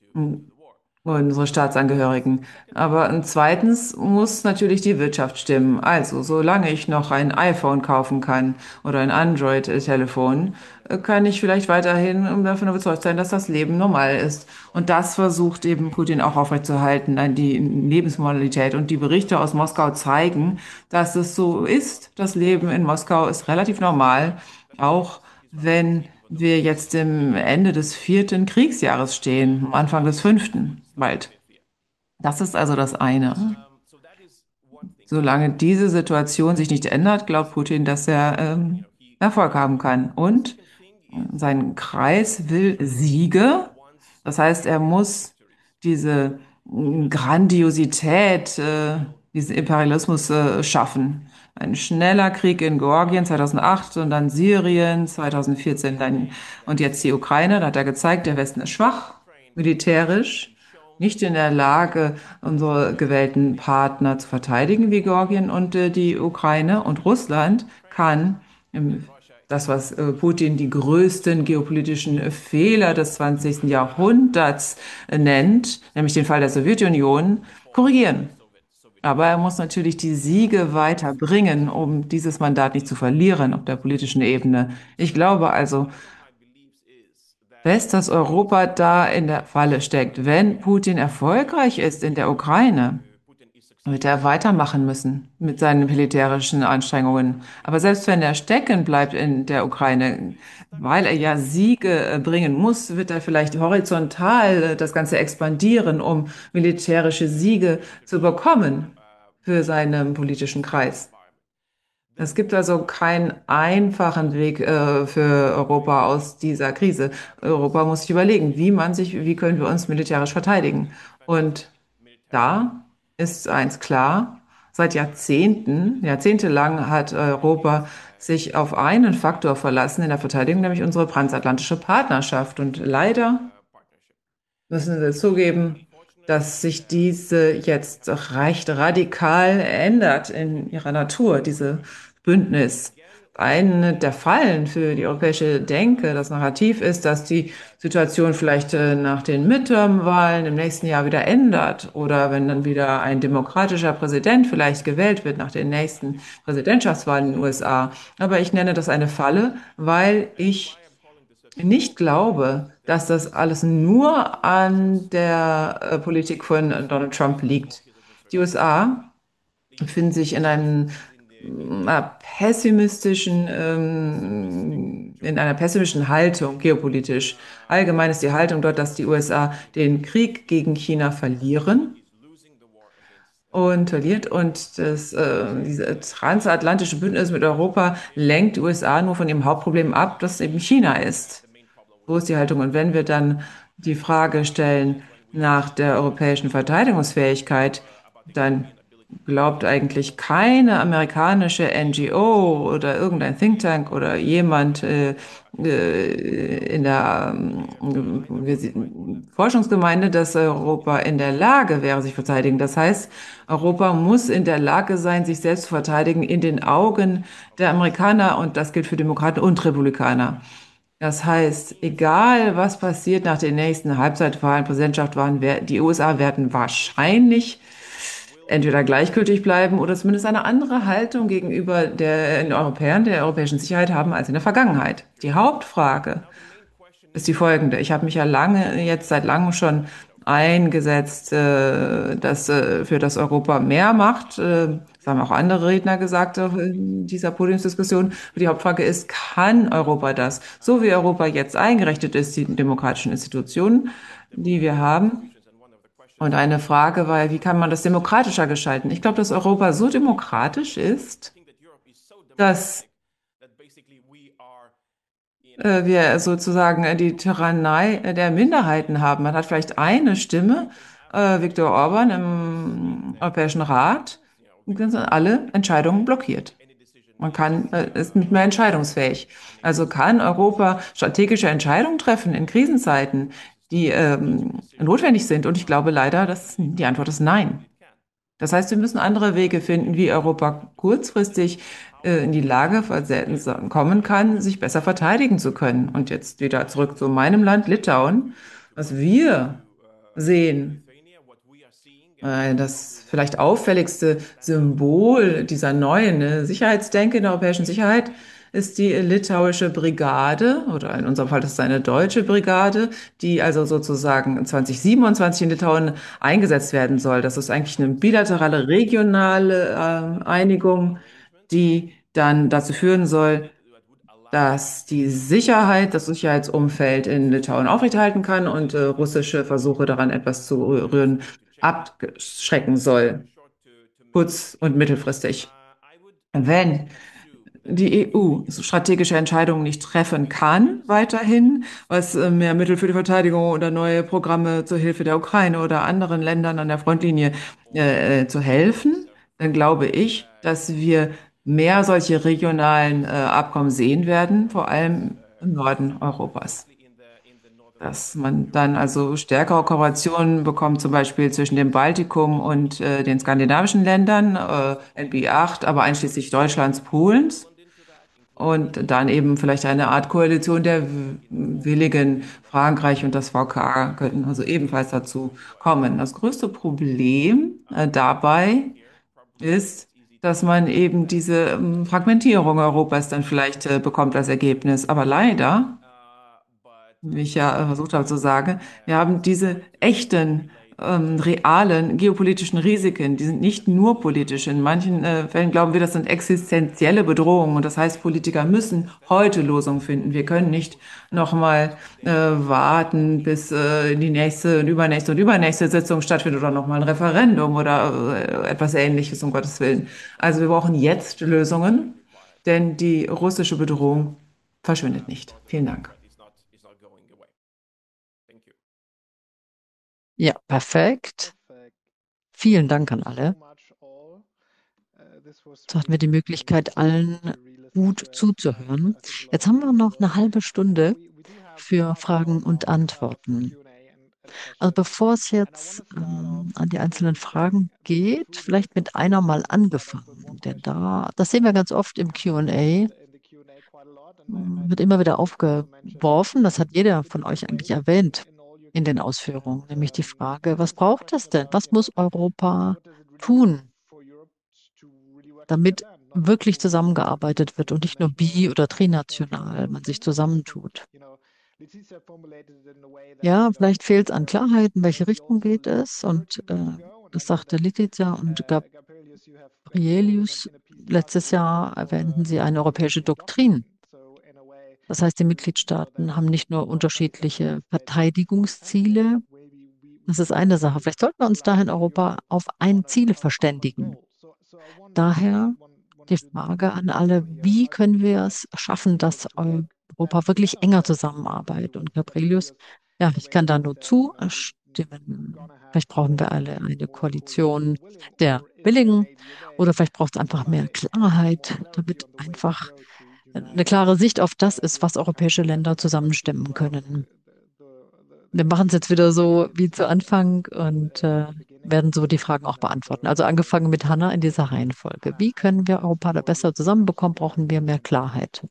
unsere Staatsangehörigen. Aber und zweitens muss natürlich die Wirtschaft stimmen. Also, solange ich noch ein iPhone kaufen kann oder ein Android-Telefon, äh, kann ich vielleicht weiterhin ähm, davon überzeugt sein, dass das Leben normal ist. Und das versucht eben Putin auch aufrechtzuerhalten, an die Lebensmodalität. Und die Berichte aus Moskau zeigen, dass es so ist. Das Leben in Moskau ist relativ normal, auch wenn wir jetzt im Ende des vierten Kriegsjahres stehen, am Anfang des fünften bald. Das ist also das eine. Solange diese Situation sich nicht ändert, glaubt Putin, dass er ähm, Erfolg haben kann. Und sein Kreis will Siege. Das heißt, er muss diese mm, Grandiosität, äh, diesen Imperialismus äh, schaffen. Ein schneller Krieg in Georgien zweitausendacht und dann Syrien zweitausendvierzehn dann, und jetzt die Ukraine. Da hat er gezeigt, der Westen ist schwach, militärisch, nicht in der Lage, unsere gewählten Partner zu verteidigen wie Georgien und äh, die Ukraine. Und Russland kann im das, was äh, Putin die größten geopolitischen Fehler des zwanzigsten Jahrhunderts äh, nennt, nämlich den Fall der Sowjetunion, korrigieren. Aber er muss natürlich die Siege weiterbringen, um dieses Mandat nicht zu verlieren auf der politischen Ebene. Ich glaube also fest, dass Europa da in der Falle steckt. Wenn Putin erfolgreich ist in der Ukraine, wird er weitermachen müssen mit seinen militärischen Anstrengungen. Aber selbst wenn er stecken bleibt in der Ukraine, weil er ja Siege äh, bringen muss, wird er vielleicht horizontal äh, das Ganze expandieren, um militärische Siege zu bekommen für seinen politischen Kreis. Es gibt also keinen einfachen Weg äh, für Europa aus dieser Krise. Europa muss sich überlegen, wie man sich, wie können wir uns militärisch verteidigen. Und da ist eins klar, seit Jahrzehnten, jahrzehntelang hat Europa sich auf einen Faktor verlassen in der Verteidigung, nämlich unsere transatlantische Partnerschaft. Und leider müssen wir zugeben, dass sich diese jetzt recht radikal ändert in ihrer Natur, diese Bündnis. Eine der Fallen für die europäische Denke, das Narrativ ist, dass die Situation vielleicht äh, nach den Midterm-Wahlen im nächsten Jahr wieder ändert oder wenn dann wieder ein demokratischer Präsident vielleicht gewählt wird nach den nächsten Präsidentschaftswahlen in den U S A. Aber ich nenne das eine Falle, weil ich nicht glaube, dass das alles nur an der äh, Politik von Donald Trump liegt. Die U S A befinden sich in einem äh, pessimistischen, ähm, in einer pessimistischen Haltung geopolitisch. Allgemein ist die Haltung dort, dass die U S A den Krieg gegen China verlieren und verliert und das äh, diese transatlantische Bündnis mit Europa lenkt die U S A nur von ihrem Hauptproblem ab, das eben China ist. So ist die Haltung. Und wenn wir dann die Frage stellen nach der europäischen Verteidigungsfähigkeit, dann glaubt eigentlich keine amerikanische N G O oder irgendein Think Tank oder jemand äh, äh, in der ähm, Forschungsgemeinde, dass Europa in der Lage wäre, sich zu verteidigen. Das heißt, Europa muss in der Lage sein, sich selbst zu verteidigen in den Augen der Amerikaner und das gilt für Demokraten und Republikaner. Das heißt, egal was passiert nach den nächsten Halbzeitwahlen, Präsidentschaftswahlen, die U S A werden wahrscheinlich entweder gleichgültig bleiben oder zumindest eine andere Haltung gegenüber den Europäern, der europäischen Sicherheit haben als in der Vergangenheit. Die Hauptfrage ist die folgende. Ich habe mich ja lange, jetzt seit langem schon eingesetzt, äh, dass äh, für das Europa mehr macht. Äh, das haben auch andere Redner gesagt in dieser Podiumsdiskussion. Die Hauptfrage ist, kann Europa das? So wie Europa jetzt eingerichtet ist, die demokratischen Institutionen, die wir haben. Und eine Frage war, wie kann man das demokratischer gestalten? Ich glaube, dass Europa so demokratisch ist, dass äh, wir sozusagen die Tyrannei der Minderheiten haben. Man hat vielleicht eine Stimme, äh, Viktor Orban im Europäischen Rat, sind alle Entscheidungen blockiert. Man kann, äh, ist nicht mehr entscheidungsfähig. Also kann Europa strategische Entscheidungen treffen in Krisenzeiten, die ähm, notwendig sind? Und ich glaube leider, dass die Antwort ist nein. Das heißt, wir müssen andere Wege finden, wie Europa kurzfristig äh, in die Lage verse- kommen kann, sich besser verteidigen zu können. Und jetzt wieder zurück zu meinem Land, Litauen. Was wir sehen, äh, das vielleicht auffälligste Symbol dieser neuen äh, Sicherheitsdenke in der europäischen Sicherheit ist die litauische Brigade, oder in unserem Fall ist es eine deutsche Brigade, die also sozusagen zwanzig siebenundzwanzig in Litauen eingesetzt werden soll. Das ist eigentlich eine bilaterale, regionale äh, Einigung, die dann dazu führen soll, dass die Sicherheit, das Sicherheitsumfeld in Litauen aufrechterhalten kann und äh, russische Versuche daran etwas zu rühren, abschrecken soll, kurz- und mittelfristig. Wenn die E U so strategische Entscheidungen nicht treffen kann, weiterhin, was äh, mehr Mittel für die Verteidigung oder neue Programme zur Hilfe der Ukraine oder anderen Ländern an der Frontlinie äh, äh, zu helfen, dann glaube ich, dass wir mehr solche regionalen äh, Abkommen sehen werden, vor allem im Norden Europas. Dass man dann also stärkere Kooperationen bekommt, zum Beispiel zwischen dem Baltikum und äh, den skandinavischen Ländern, äh, N B acht, aber einschließlich Deutschlands, Polens. Und dann eben vielleicht eine Art Koalition der Willigen. Frankreich und das V K könnten also ebenfalls dazu kommen. Das größte Problem äh, dabei ist, dass man eben diese ähm, Fragmentierung Europas dann vielleicht äh, bekommt als Ergebnis. Aber leider, wie ich ja äh, versucht habe zu sagen, wir haben diese echten, ähm, realen geopolitischen Risiken, die sind nicht nur politisch. In manchen äh, Fällen glauben wir, das sind existenzielle Bedrohungen. Und das heißt, Politiker müssen heute Lösungen finden. Wir können nicht nochmal äh, warten, bis äh, die nächste und übernächste und übernächste Sitzung stattfindet oder nochmal ein Referendum oder äh, etwas Ähnliches, um Gottes Willen. Also wir brauchen jetzt Lösungen, denn die russische Bedrohung verschwindet nicht. Vielen Dank.
Ja, perfekt. Vielen Dank an alle. So hatten wir die Möglichkeit, allen gut zuzuhören. Jetzt haben wir noch eine halbe Stunde für Fragen und Antworten. Also bevor es jetzt ähm, an die einzelnen Fragen geht, vielleicht mit einer mal angefangen. Denn da, das sehen wir ganz oft im Q und A, ähm, wird immer wieder aufgeworfen, das hat jeder von euch eigentlich erwähnt in den Ausführungen, nämlich die Frage, was braucht es denn? Was muss Europa tun, damit wirklich zusammengearbeitet wird und nicht nur bi- oder trinational man sich zusammentut? Ja, vielleicht fehlt es an Klarheit, in welche Richtung geht es. Und äh, das sagte Letizia und Gabrielius. Letztes Jahr erwähnten sie eine europäische Doktrin. Das heißt, die Mitgliedstaaten haben nicht nur unterschiedliche Verteidigungsziele. Das ist eine Sache. Vielleicht sollten wir uns daher in Europa auf ein Ziel verständigen. Daher die Frage an alle, wie können wir es schaffen, dass Europa wirklich enger zusammenarbeitet? Und Gabrielius, ja, ich kann da nur zustimmen. Vielleicht brauchen wir alle eine Koalition der Willigen oder vielleicht braucht es einfach mehr Klarheit, damit einfach eine klare Sicht auf das ist, was europäische Länder zusammenstimmen können. Wir machen es jetzt wieder so wie zu Anfang und äh, werden so die Fragen auch beantworten. Also angefangen mit Hannah in dieser Reihenfolge. Wie können wir Europa da besser zusammenbekommen? Brauchen wir mehr Klarheit?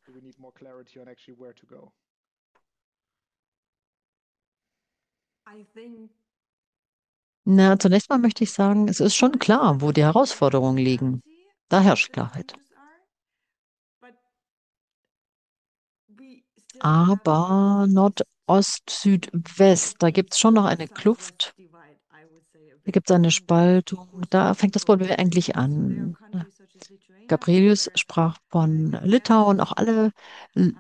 Na, zunächst mal möchte ich sagen, es ist schon klar, wo die Herausforderungen liegen. Da herrscht Klarheit. Aber Nordost, Südwest, da gibt es schon noch eine Kluft. Da gibt es eine Spaltung. Da fängt das Problem eigentlich an. Gabrielius sprach von Litauen, auch alle L-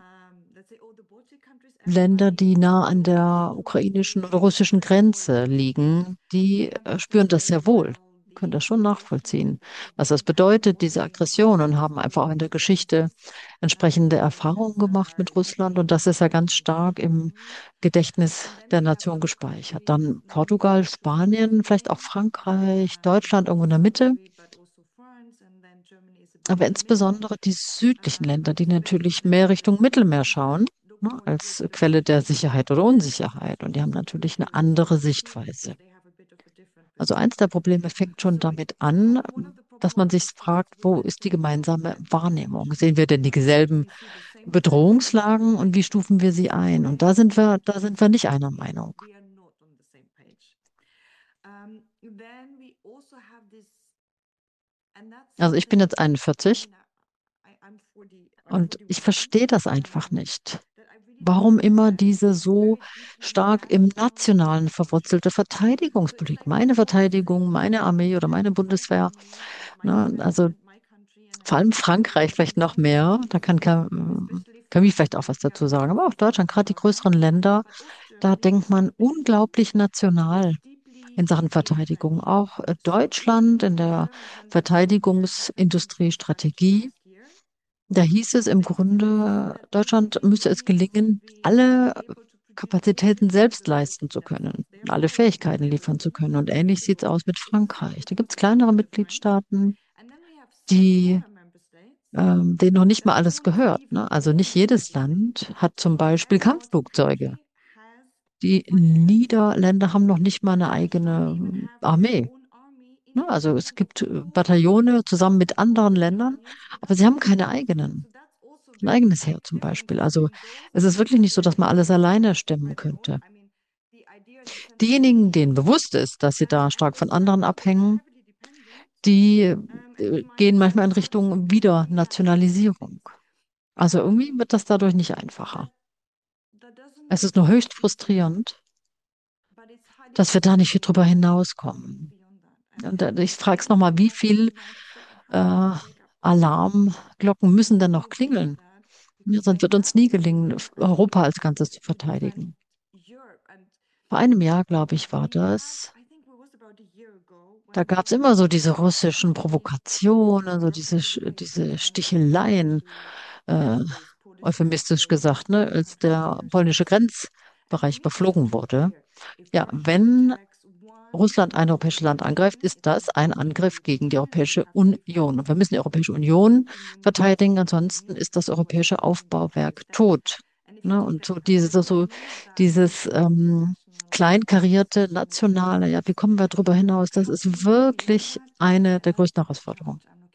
Länder, die nah an der ukrainischen oder russischen Grenze liegen, die äh, spüren das sehr wohl, können das schon nachvollziehen, was das bedeutet, diese Aggression, und haben einfach auch in der Geschichte entsprechende Erfahrungen gemacht mit Russland. Und das ist ja ganz stark im Gedächtnis der Nation gespeichert. Dann Portugal, Spanien, vielleicht auch Frankreich, Deutschland irgendwo in der Mitte. Aber insbesondere die südlichen Länder, die natürlich mehr Richtung Mittelmeer schauen, ne, als Quelle der Sicherheit oder Unsicherheit. Und die haben natürlich eine andere Sichtweise. Also eins der Probleme fängt schon damit an, dass man sich fragt, wo ist die gemeinsame Wahrnehmung? Sehen wir denn dieselben Bedrohungslagen und wie stufen wir sie ein? Und da sind wir, da sind wir nicht einer Meinung. Also ich bin jetzt einundvierzig und ich verstehe das einfach nicht. Warum immer diese so stark im Nationalen verwurzelte Verteidigungspolitik? Meine Verteidigung, meine Armee oder meine Bundeswehr. Ne? Also vor allem Frankreich vielleicht noch mehr. Da kann Cam- Camille vielleicht auch was dazu sagen. Aber auch Deutschland, gerade die größeren Länder, da denkt man unglaublich national in Sachen Verteidigung. Auch äh, Deutschland in der Verteidigungsindustrie-Strategie. Da hieß es im Grunde, Deutschland müsse es gelingen, alle Kapazitäten selbst leisten zu können, alle Fähigkeiten liefern zu können. Und ähnlich sieht es aus mit Frankreich. Da gibt es kleinere Mitgliedstaaten, die, ähm, denen noch nicht mal alles gehört. Ne? Also nicht jedes Land hat zum Beispiel Kampfflugzeuge. Die Niederländer haben noch nicht mal eine eigene Armee. Ne? Also es gibt äh, Bataillone zusammen mit anderen Ländern, aber sie haben keine eigenen. Ein eigenes Heer zum Beispiel. Also es ist wirklich nicht so, dass man alles alleine stemmen könnte. Diejenigen, denen bewusst ist, dass sie da stark von anderen abhängen, die äh, gehen manchmal in Richtung Wiedernationalisierung. Also irgendwie wird das dadurch nicht einfacher. Es ist nur höchst frustrierend, dass wir da nicht drüber hinauskommen. Und äh, ich frage es nochmal, wie viel äh, Alarmglocken müssen denn noch klingeln? Ja, sonst wird uns nie gelingen, Europa als Ganzes zu verteidigen. Vor einem Jahr, glaube ich, war das. Da gab es immer so diese russischen Provokationen, so diese, Sch- diese Sticheleien, äh, euphemistisch gesagt, ne, als der polnische Grenzbereich beflogen wurde. Ja, wenn Russland ein europäisches Land angreift, ist das ein Angriff gegen die Europäische Union. Und wir müssen die Europäische Union verteidigen, ansonsten ist das europäische Aufbauwerk tot. Ne? Und so dieses, so so dieses ähm, kleinkarierte, nationale, ja, wie kommen wir darüber hinaus? Das ist wirklich eine der größten Herausforderungen.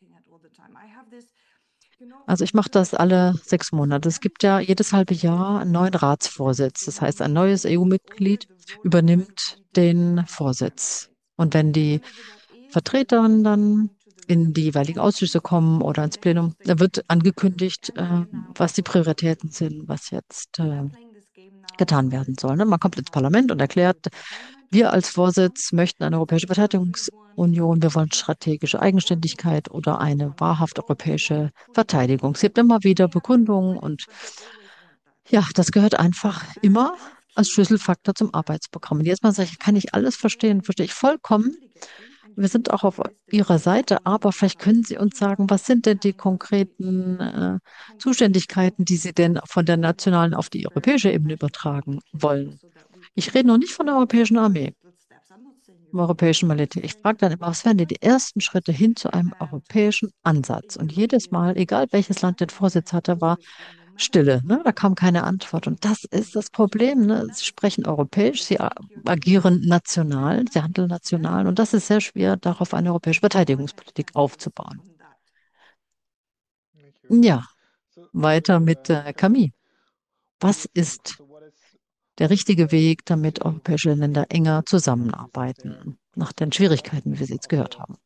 Also ich mache das alle sechs Monate. Es gibt ja jedes halbe Jahr einen neuen Ratsvorsitz. Das heißt, ein neues E U-Mitglied übernimmt den Vorsitz. Und wenn die Vertreterinnen dann in die jeweiligen Ausschüsse kommen oder ins Plenum, da wird angekündigt, äh, was die Prioritäten sind, was jetzt äh, getan werden soll. Ne? Man kommt ins Parlament und erklärt, wir als Vorsitz möchten eine europäische Verteidigungsunion, wir wollen strategische Eigenständigkeit oder eine wahrhaft europäische Verteidigung. Es gibt immer wieder Begründungen und ja, das gehört einfach immer als Schlüsselfaktor zum Arbeitsprogramm. Und jetzt mal sage ich, kann ich alles verstehen, verstehe ich vollkommen. Wir sind auch auf Ihrer Seite, aber vielleicht können Sie uns sagen, was sind denn die konkreten äh, Zuständigkeiten, die Sie denn von der nationalen auf die europäische Ebene übertragen wollen? Ich rede noch nicht von der europäischen Armee, vom europäischen Militär. Ich frage dann immer, was wären denn die ersten Schritte hin zu einem europäischen Ansatz? Und jedes Mal, egal welches Land den Vorsitz hatte, war Stille. Ne? Da kam keine Antwort. Und das ist das Problem. Ne? Sie sprechen europäisch, sie a- agieren national, sie handeln national. Und das ist sehr schwer, darauf eine europäische Verteidigungspolitik aufzubauen. Ja, weiter mit äh, Camille. Was ist der richtige Weg, damit europäische Länder enger zusammenarbeiten, nach den Schwierigkeiten, wie wir sie jetzt gehört haben?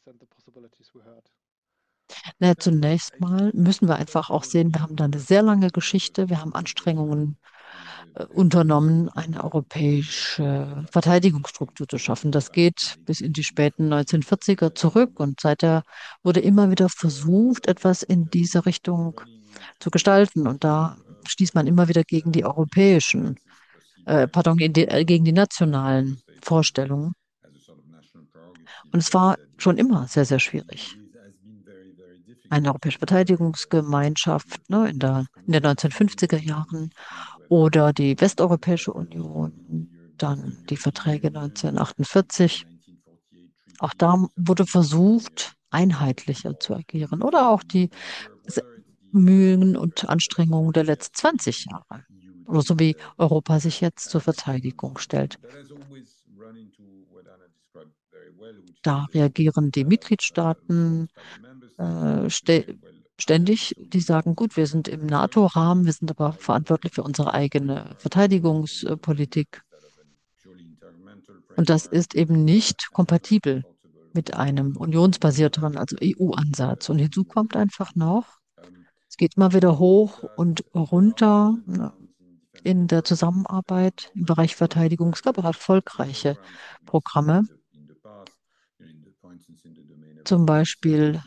Na, zunächst mal müssen wir einfach auch sehen, wir haben da eine sehr lange Geschichte, wir haben Anstrengungen äh, unternommen, eine europäische Verteidigungsstruktur zu schaffen. Das geht bis in die späten neunzehnhundertvierziger zurück und seither wurde immer wieder versucht, etwas in diese Richtung zu gestalten. Und da stieß man immer wieder gegen die europäischen, äh, pardon, gegen die, äh, gegen die nationalen Vorstellungen. Und es war schon immer sehr, sehr schwierig. Eine europäische Verteidigungsgemeinschaft, ne, in der, in den neunzehnhundertfünfziger Jahren oder die Westeuropäische Union, dann die Verträge neunzehnhundertachtundvierzig. Auch da wurde versucht, einheitlicher zu agieren oder auch die S- Mühen und Anstrengungen der letzten zwanzig Jahre. Oder so wie Europa sich jetzt zur Verteidigung stellt. Da reagieren die Mitgliedstaaten äh, ste ständig, die sagen, gut, wir sind im NATO-Rahmen, wir sind aber verantwortlich für unsere eigene Verteidigungspolitik. Und das ist eben nicht kompatibel mit einem unionsbasierteren, also E U-Ansatz. Und hinzu kommt einfach noch, es geht immer wieder hoch und runter, ne, in der Zusammenarbeit im Bereich Verteidigung. Es gab auch erfolgreiche Programme, zum Beispiel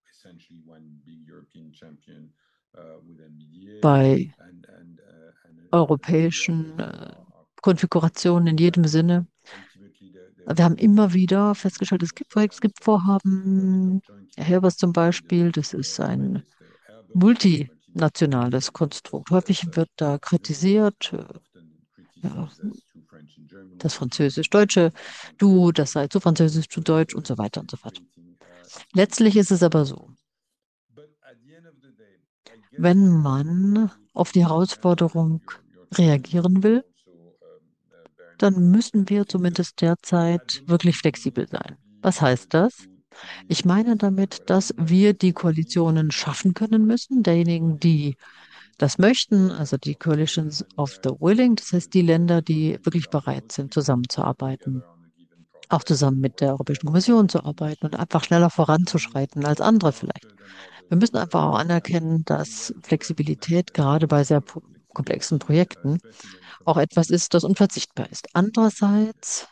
bei europäischen äh, Konfigurationen in jedem Sinne. Wir haben immer wieder festgestellt, es gibt Projekte, es gibt Vorhaben. Airbus zum Beispiel, das ist ein multinationales Konstrukt. Häufig wird da kritisiert, äh, ja, das französisch-deutsche Du, das sei zu französisch, zu deutsch und so weiter und so fort. Letztlich ist es aber so, wenn man auf die Herausforderung reagieren will, dann müssen wir zumindest derzeit wirklich flexibel sein. Was heißt das? Ich meine damit, dass wir die Koalitionen schaffen können müssen, derjenigen, die das möchten, also die Coalitions of the Willing, das heißt die Länder, die wirklich bereit sind, zusammenzuarbeiten, auch zusammen mit der Europäischen Kommission zu arbeiten und einfach schneller voranzuschreiten als andere vielleicht. Wir müssen einfach auch anerkennen, dass Flexibilität gerade bei sehr po- komplexen Projekten auch etwas ist, das unverzichtbar ist. Andererseits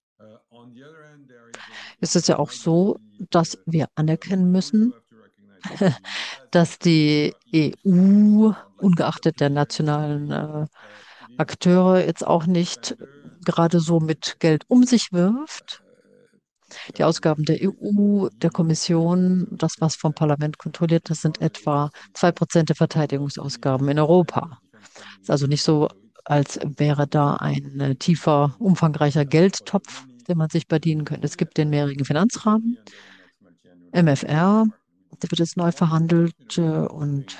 ist es ja auch so, dass wir anerkennen müssen, dass die E U, ungeachtet der nationalen äh, Akteure, jetzt auch nicht gerade so mit Geld um sich wirft. Die Ausgaben der E U, der Kommission, das, was vom Parlament kontrolliert, das sind etwa zwei Prozent der Verteidigungsausgaben in Europa. Ist also nicht so, als wäre da ein äh, tiefer, umfangreicher Geldtopf, den man sich bedienen könnte. Es gibt den mehrjährigen Finanzrahmen, M F R, der wird jetzt neu verhandelt äh, und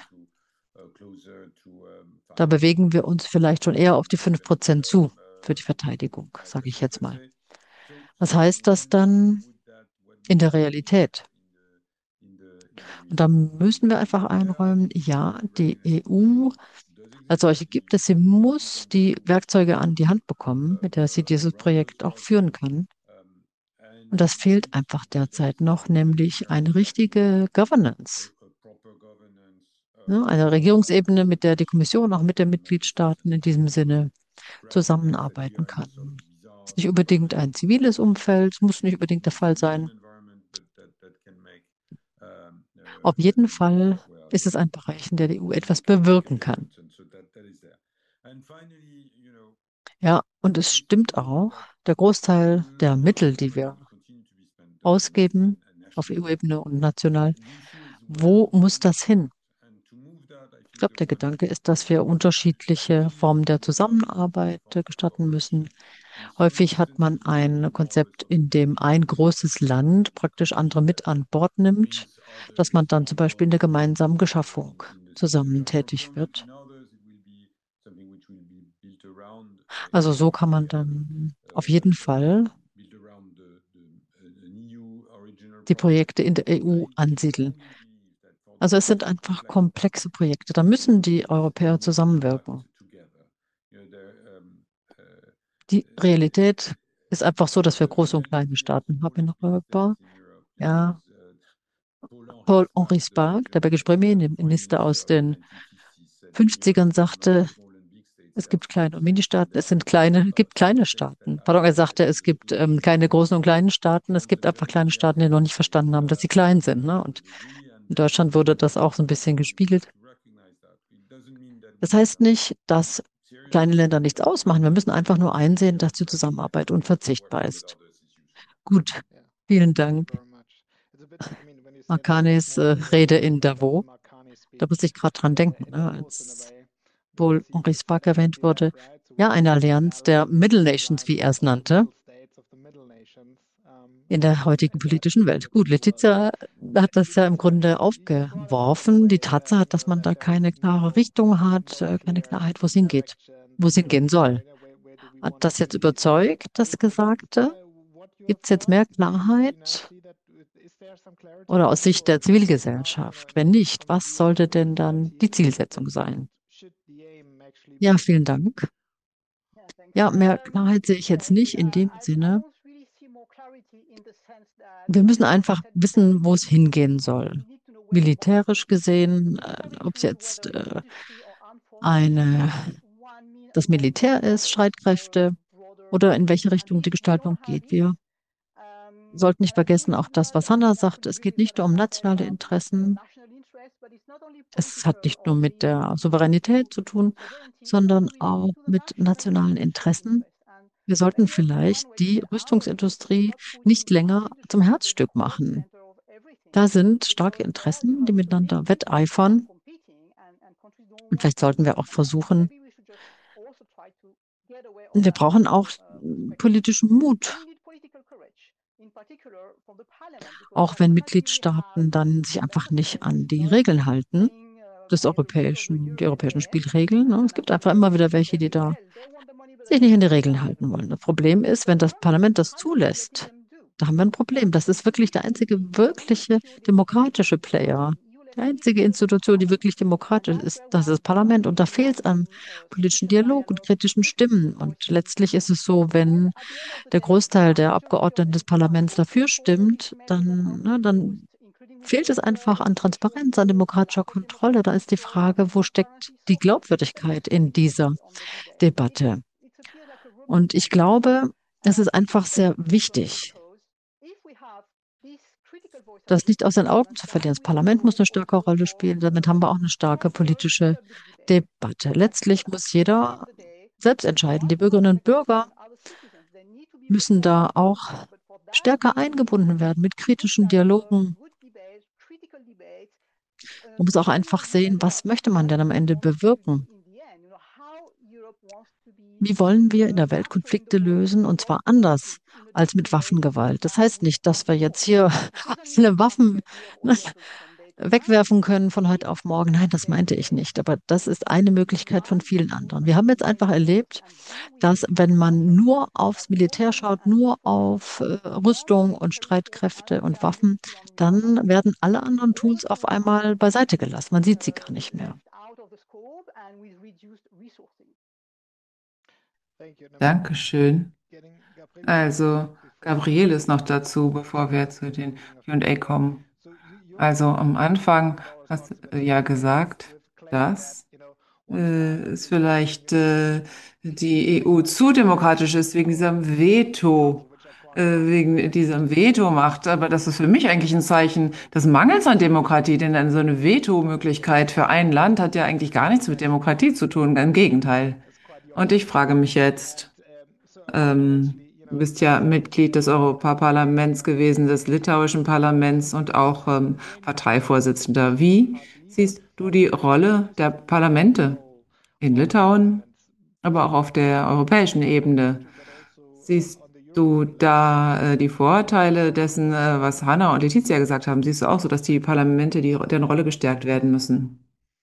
da bewegen wir uns vielleicht schon eher auf die fünf Prozent zu für die Verteidigung, sage ich jetzt mal. Was heißt das dann in der Realität? Und da müssen wir einfach einräumen, ja, die E U als solche gibt es, sie muss die Werkzeuge an die Hand bekommen, mit der sie dieses Projekt auch führen kann. Und das fehlt einfach derzeit noch, nämlich eine richtige Governance. Ne? Eine Regierungsebene, mit der die Kommission auch mit den Mitgliedstaaten in diesem Sinne zusammenarbeiten kann. Es ist nicht unbedingt ein ziviles Umfeld, es muss nicht unbedingt der Fall sein. Auf jeden Fall ist es ein Bereich, in der die E U etwas bewirken kann. Ja, und es stimmt auch, der Großteil der Mittel, die wir ausgeben auf E U-Ebene und national, wo muss das hin? Ich glaube, der Gedanke ist, dass wir unterschiedliche Formen der Zusammenarbeit äh, gestatten müssen. Häufig hat man ein Konzept, in dem ein großes Land praktisch andere mit an Bord nimmt, dass man dann zum Beispiel in der gemeinsamen Beschaffung zusammen tätig wird. Also so kann man dann auf jeden Fall die Projekte in der E U ansiedeln. Also es sind einfach komplexe Projekte. Da müssen die Europäer zusammenwirken. Die Realität ist einfach so, dass wir große und kleine Staaten haben in Europa. Ja, Paul-Henri Spaak, der belgische Premierminister aus den fünfzigern, sagte, es gibt kleine und Ministaaten, es sind kleine, gibt kleine Staaten. Pardon, er sagte, es gibt ähm, keine großen und kleinen Staaten, es gibt einfach kleine Staaten, die noch nicht verstanden haben, dass sie klein sind. Ne? Und in Deutschland wurde das auch so ein bisschen gespiegelt. Das heißt nicht, dass kleine Länder nichts ausmachen. Wir müssen einfach nur einsehen, dass die Zusammenarbeit unverzichtbar ist. Gut, vielen Dank. Marcanis äh, Rede in Davos, da muss ich gerade dran denken, ne, als wohl Henri Spaak erwähnt wurde. Ja, eine Allianz der Middle Nations, wie er es nannte. in der heutigen politischen Welt. Gut, Letizia hat das ja im Grunde aufgeworfen, die Tatsache, dass man da keine klare Richtung hat, äh, keine Klarheit, wo es hingeht, wo es hingehen soll. Hat das jetzt überzeugt, das Gesagte? Gibt es jetzt mehr Klarheit? Oder aus Sicht der Zivilgesellschaft? Wenn nicht, was sollte denn dann die Zielsetzung sein? Ja, vielen Dank. Ja, mehr Klarheit sehe ich jetzt nicht in dem Sinne. Wir müssen einfach wissen, wo es hingehen soll. Militärisch gesehen, äh, ob es jetzt äh, eine, das Militär ist, Streitkräfte oder in welche Richtung die Gestaltung geht. Wir sollten nicht vergessen, auch das, was Hannah sagt, es geht nicht nur um nationale Interessen. Es hat nicht nur mit der Souveränität zu tun, sondern auch mit nationalen Interessen. Wir sollten vielleicht die Rüstungsindustrie nicht länger zum Herzstück machen. Da sind starke Interessen, die miteinander wetteifern. Und vielleicht sollten wir auch versuchen, wir brauchen auch politischen Mut, auch wenn Mitgliedstaaten dann sich einfach nicht an die Regeln halten, des europäischen, die europäischen Spielregeln. Ne? Es gibt einfach immer wieder welche, die da sich nicht an die Regeln halten wollen. Das Problem ist, wenn das Parlament das zulässt, da haben wir ein Problem. Das ist wirklich der einzige wirkliche demokratische Player. Die einzige Institution, die wirklich demokratisch ist, das ist das Parlament. Und da fehlt es an politischen Dialog und kritischen Stimmen. Und letztlich ist es so, wenn der Großteil der Abgeordneten des Parlaments dafür stimmt, dann, ne, dann fehlt es einfach an Transparenz, an demokratischer Kontrolle. Da ist die Frage, wo steckt die Glaubwürdigkeit in dieser Debatte? Und ich glaube, es ist einfach sehr wichtig, das nicht aus den Augen zu verlieren. Das Parlament muss eine starke Rolle spielen. Damit haben wir auch eine starke politische Debatte. Letztlich muss jeder selbst entscheiden. Die Bürgerinnen und Bürger müssen da auch stärker eingebunden werden mit kritischen Dialogen. Man muss auch einfach sehen, was möchte man denn am Ende bewirken? Wie wollen wir in der Welt Konflikte lösen und zwar anders als mit Waffengewalt? Das heißt nicht, dass wir jetzt hier alle Waffen ne, wegwerfen können von heute auf morgen. Nein, das meinte ich nicht. Aber das ist eine Möglichkeit von vielen anderen. Wir haben jetzt einfach erlebt, dass wenn man nur aufs Militär schaut, nur auf äh, Rüstung und Streitkräfte und Waffen, dann werden alle anderen Tools auf einmal beiseite gelassen. Man sieht sie gar nicht mehr.
Dankeschön. Also, Gabriele ist noch dazu, bevor wir zu den Q und A kommen. Also, am Anfang hast du ja gesagt, dass äh, es vielleicht äh, die E U zu demokratisch ist wegen diesem Veto, äh, wegen diesem Veto-Macht. Aber das ist für mich eigentlich ein Zeichen des Mangels an Demokratie, denn dann so eine Veto-Möglichkeit für ein Land hat ja eigentlich gar nichts mit Demokratie zu tun, im Gegenteil. Und ich frage mich jetzt, ähm, du bist ja Mitglied des Europaparlaments gewesen, des litauischen Parlaments und auch ähm, Parteivorsitzender. Wie siehst du die Rolle der Parlamente in Litauen, aber auch auf der europäischen Ebene? Siehst du da äh, die Vorteile dessen, äh, was Hanna und Letizia gesagt haben? Siehst du auch so, dass die Parlamente, die, deren Rolle gestärkt werden müssen?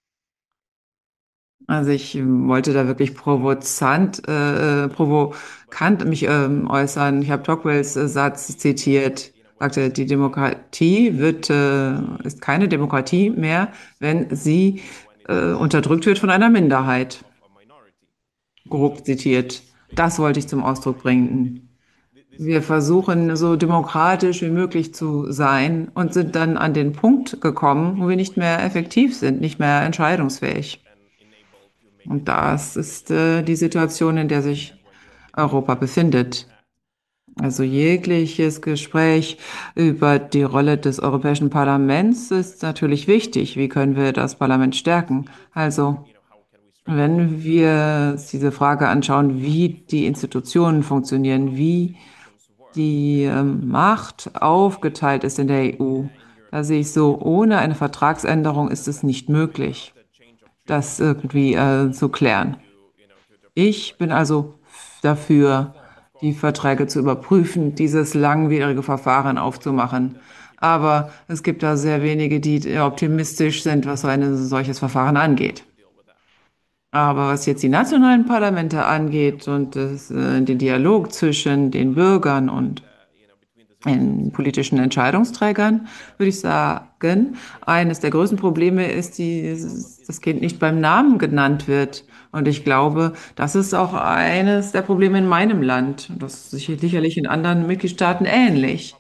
Also ich ähm, wollte da wirklich provozant, äh, provokant mich ähm, äußern. Ich habe Tocqueville's äh, Satz zitiert, sagte, die Demokratie wird, äh, ist keine Demokratie mehr, wenn sie äh, unterdrückt wird von einer Minderheit. Grob zitiert. Das wollte ich zum Ausdruck bringen. Wir versuchen so demokratisch wie möglich zu sein und sind dann an den Punkt gekommen, wo wir nicht mehr effektiv sind, nicht mehr entscheidungsfähig. Und das ist äh, die Situation, in der sich Europa befindet. Also jegliches Gespräch über die Rolle des Europäischen Parlaments ist natürlich wichtig. Wie können wir das Parlament stärken? Also, wenn wir uns diese Frage anschauen, wie die Institutionen funktionieren, wie die ähm, Macht aufgeteilt ist in der E U, da sehe ich so, ohne eine Vertragsänderung ist es nicht möglich, das irgendwie äh, zu klären. Ich bin also dafür, die Verträge zu überprüfen, dieses langwierige Verfahren aufzumachen. Aber es gibt da sehr wenige, die optimistisch sind, was so ein solches Verfahren angeht. Aber was jetzt die nationalen Parlamente angeht und das, äh, den Dialog zwischen den Bürgern und den politischen Entscheidungsträgern, würde ich sagen, eines der größten Probleme ist, die, dass das Kind nicht beim Namen genannt wird. Und ich glaube, das ist auch eines der Probleme in meinem Land. Das ist sicherlich in anderen Mitgliedstaaten ähnlich.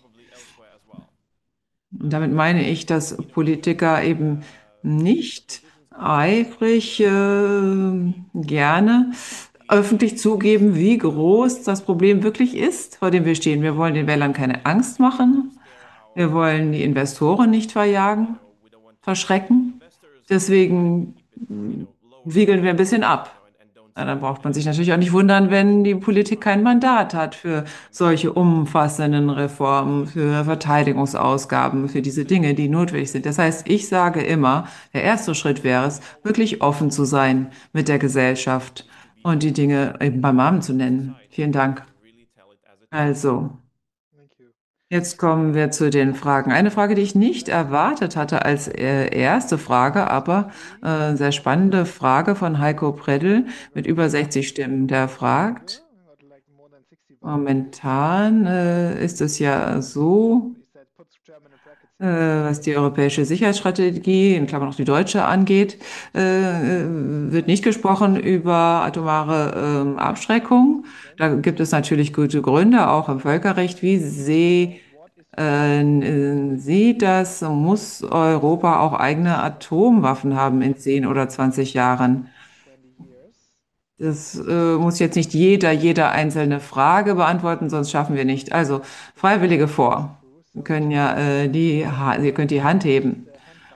Und damit meine ich, dass Politiker eben nicht eifrig äh, gerne öffentlich zugeben, wie groß das Problem wirklich ist, vor dem wir stehen. Wir wollen den Wählern keine Angst machen. Wir wollen die Investoren nicht verjagen, verschrecken. Deswegen wiegeln wir ein bisschen ab. Na, dann braucht man sich natürlich auch nicht wundern, wenn die Politik kein Mandat hat für solche umfassenden Reformen, für Verteidigungsausgaben, für diese Dinge, die notwendig sind. Das heißt, ich sage immer, der erste Schritt wäre es, wirklich offen zu sein mit der Gesellschaft und die Dinge eben beim Namen zu nennen. Vielen Dank. Also, jetzt kommen wir zu den Fragen. Eine Frage, die ich nicht erwartet hatte als äh, erste Frage, aber äh, sehr spannende Frage von Heiko Preddel mit über sechzig Stimmen. Der fragt, momentan äh, ist es ja so, äh, was die europäische Sicherheitsstrategie, in Klammern auch die deutsche, angeht, äh, wird nicht gesprochen über atomare ähm, Abschreckung. Da gibt es natürlich gute Gründe, auch im Völkerrecht. Wie sehen äh, Sie das? Muss Europa auch eigene Atomwaffen haben in zehn oder zwanzig Jahren? Das äh, muss jetzt nicht jeder, jeder einzelne Frage beantworten, sonst schaffen wir nicht. Also, Freiwillige vor. Wir können ja äh, die, Ha- ihr könnt die Hand heben.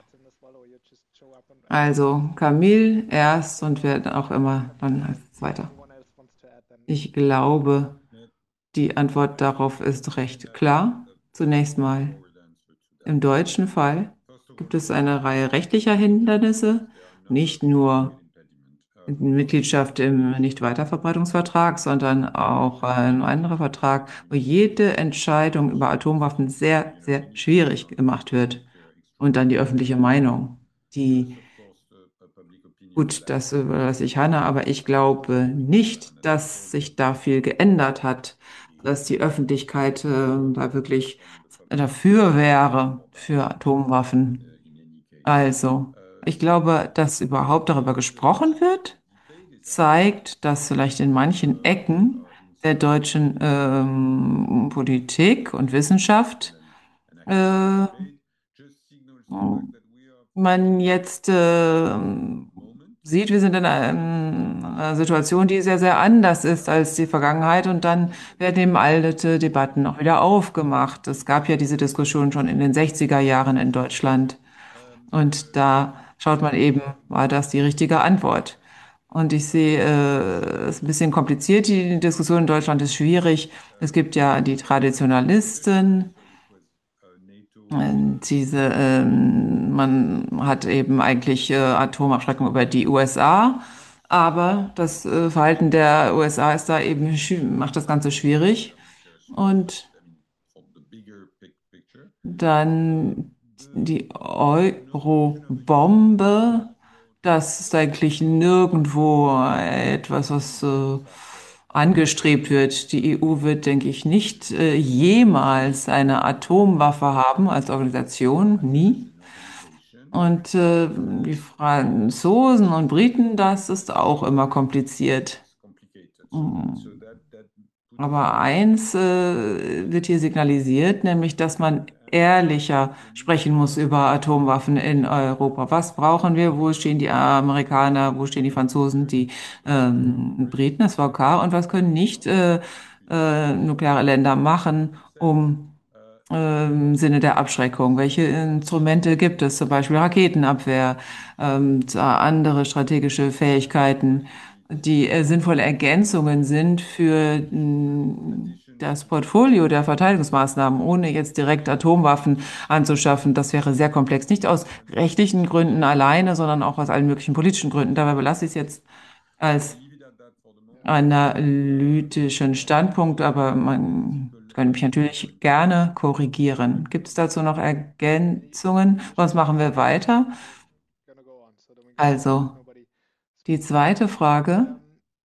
Also, Camille erst und wer auch immer dann als Zweiter. Ich glaube, die Antwort darauf ist recht klar. Zunächst mal, im deutschen Fall gibt es eine Reihe rechtlicher Hindernisse, nicht nur Mitgliedschaft im Nichtweiterverbreitungsvertrag, sondern auch ein anderer Vertrag, wo jede Entscheidung über Atomwaffen sehr, sehr schwierig gemacht wird. Und dann die öffentliche Meinung, die, gut, das überlasse ich Hanna, aber ich glaube nicht, dass sich da viel geändert hat, dass die Öffentlichkeit äh, da wirklich dafür wäre, für Atomwaffen. Also, ich glaube, dass überhaupt darüber gesprochen wird, zeigt, dass vielleicht in manchen Ecken der deutschen ähm, Politik und Wissenschaft äh, man jetzt äh, sieht, wir sind in einer Situation, die sehr, sehr anders ist als die Vergangenheit und dann werden eben alte Debatten auch wieder aufgemacht. Es gab ja diese Diskussion schon in den sechziger Jahren in Deutschland und da schaut man eben, war das die richtige Antwort? Und ich sehe, äh, es ist ein bisschen kompliziert, die Diskussion in Deutschland ist schwierig. Es gibt ja die Traditionalisten, äh, diese, ähm, man hat eben eigentlich äh, Atomabschreckung über die U S A, aber das äh, Verhalten der U S A ist da eben, schwi- macht das Ganze schwierig. Und dann die Euro-Bombe, das ist eigentlich nirgendwo etwas, was äh, angestrebt wird. Die E U wird, denke ich, nicht äh, jemals eine Atomwaffe haben als Organisation, nie. Und äh, die Franzosen und Briten, das ist auch immer kompliziert. Mm. Aber eins äh, wird hier signalisiert, nämlich, dass man ehrlicher sprechen muss über Atomwaffen in Europa. Was brauchen wir? Wo stehen die Amerikaner? Wo stehen die Franzosen, die ähm, Briten, das V K? Und was können nicht äh, äh, nukleare Länder machen, um im Sinne der Abschreckung? Welche Instrumente gibt es? Zum Beispiel Raketenabwehr, ähm, andere strategische Fähigkeiten, die äh, sinnvolle Ergänzungen sind für mh, das Portfolio der Verteidigungsmaßnahmen, ohne jetzt direkt Atomwaffen anzuschaffen. Das wäre sehr komplex. Nicht aus rechtlichen Gründen alleine, sondern auch aus allen möglichen politischen Gründen. Dabei belasse ich es jetzt als analytischen Standpunkt, aber man kann mich natürlich gerne korrigieren. Gibt es dazu noch Ergänzungen? Sonst machen wir weiter. Also, die zweite Frage,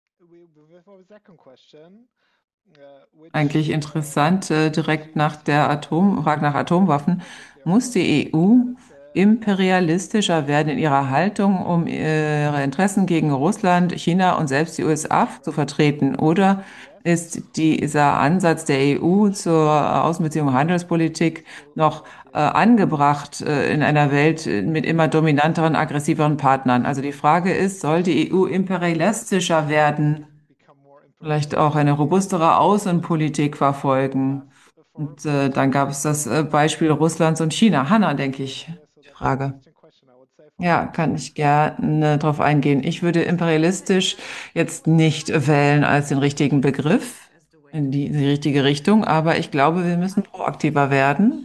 eigentlich interessant, äh, direkt nach der Atom, Frage nach Atomwaffen. Muss die E U imperialistischer werden in ihrer Haltung, um ihre Interessen gegen Russland, China und selbst die U S A zu vertreten? Oder ist dieser Ansatz der E U zur Außenbeziehung und Handelspolitik noch äh, angebracht äh, in einer Welt mit immer dominanteren, aggressiveren Partnern? Also die Frage ist, soll die E U imperialistischer werden? Vielleicht auch eine robustere Außenpolitik verfolgen. Und äh, dann gab es das äh, Beispiel Russlands und China. Hanna, denke ich, die Frage. Ja, kann ich gerne darauf eingehen. Ich würde imperialistisch jetzt nicht wählen als den richtigen Begriff in die, in die richtige Richtung, aber ich glaube, wir müssen proaktiver werden,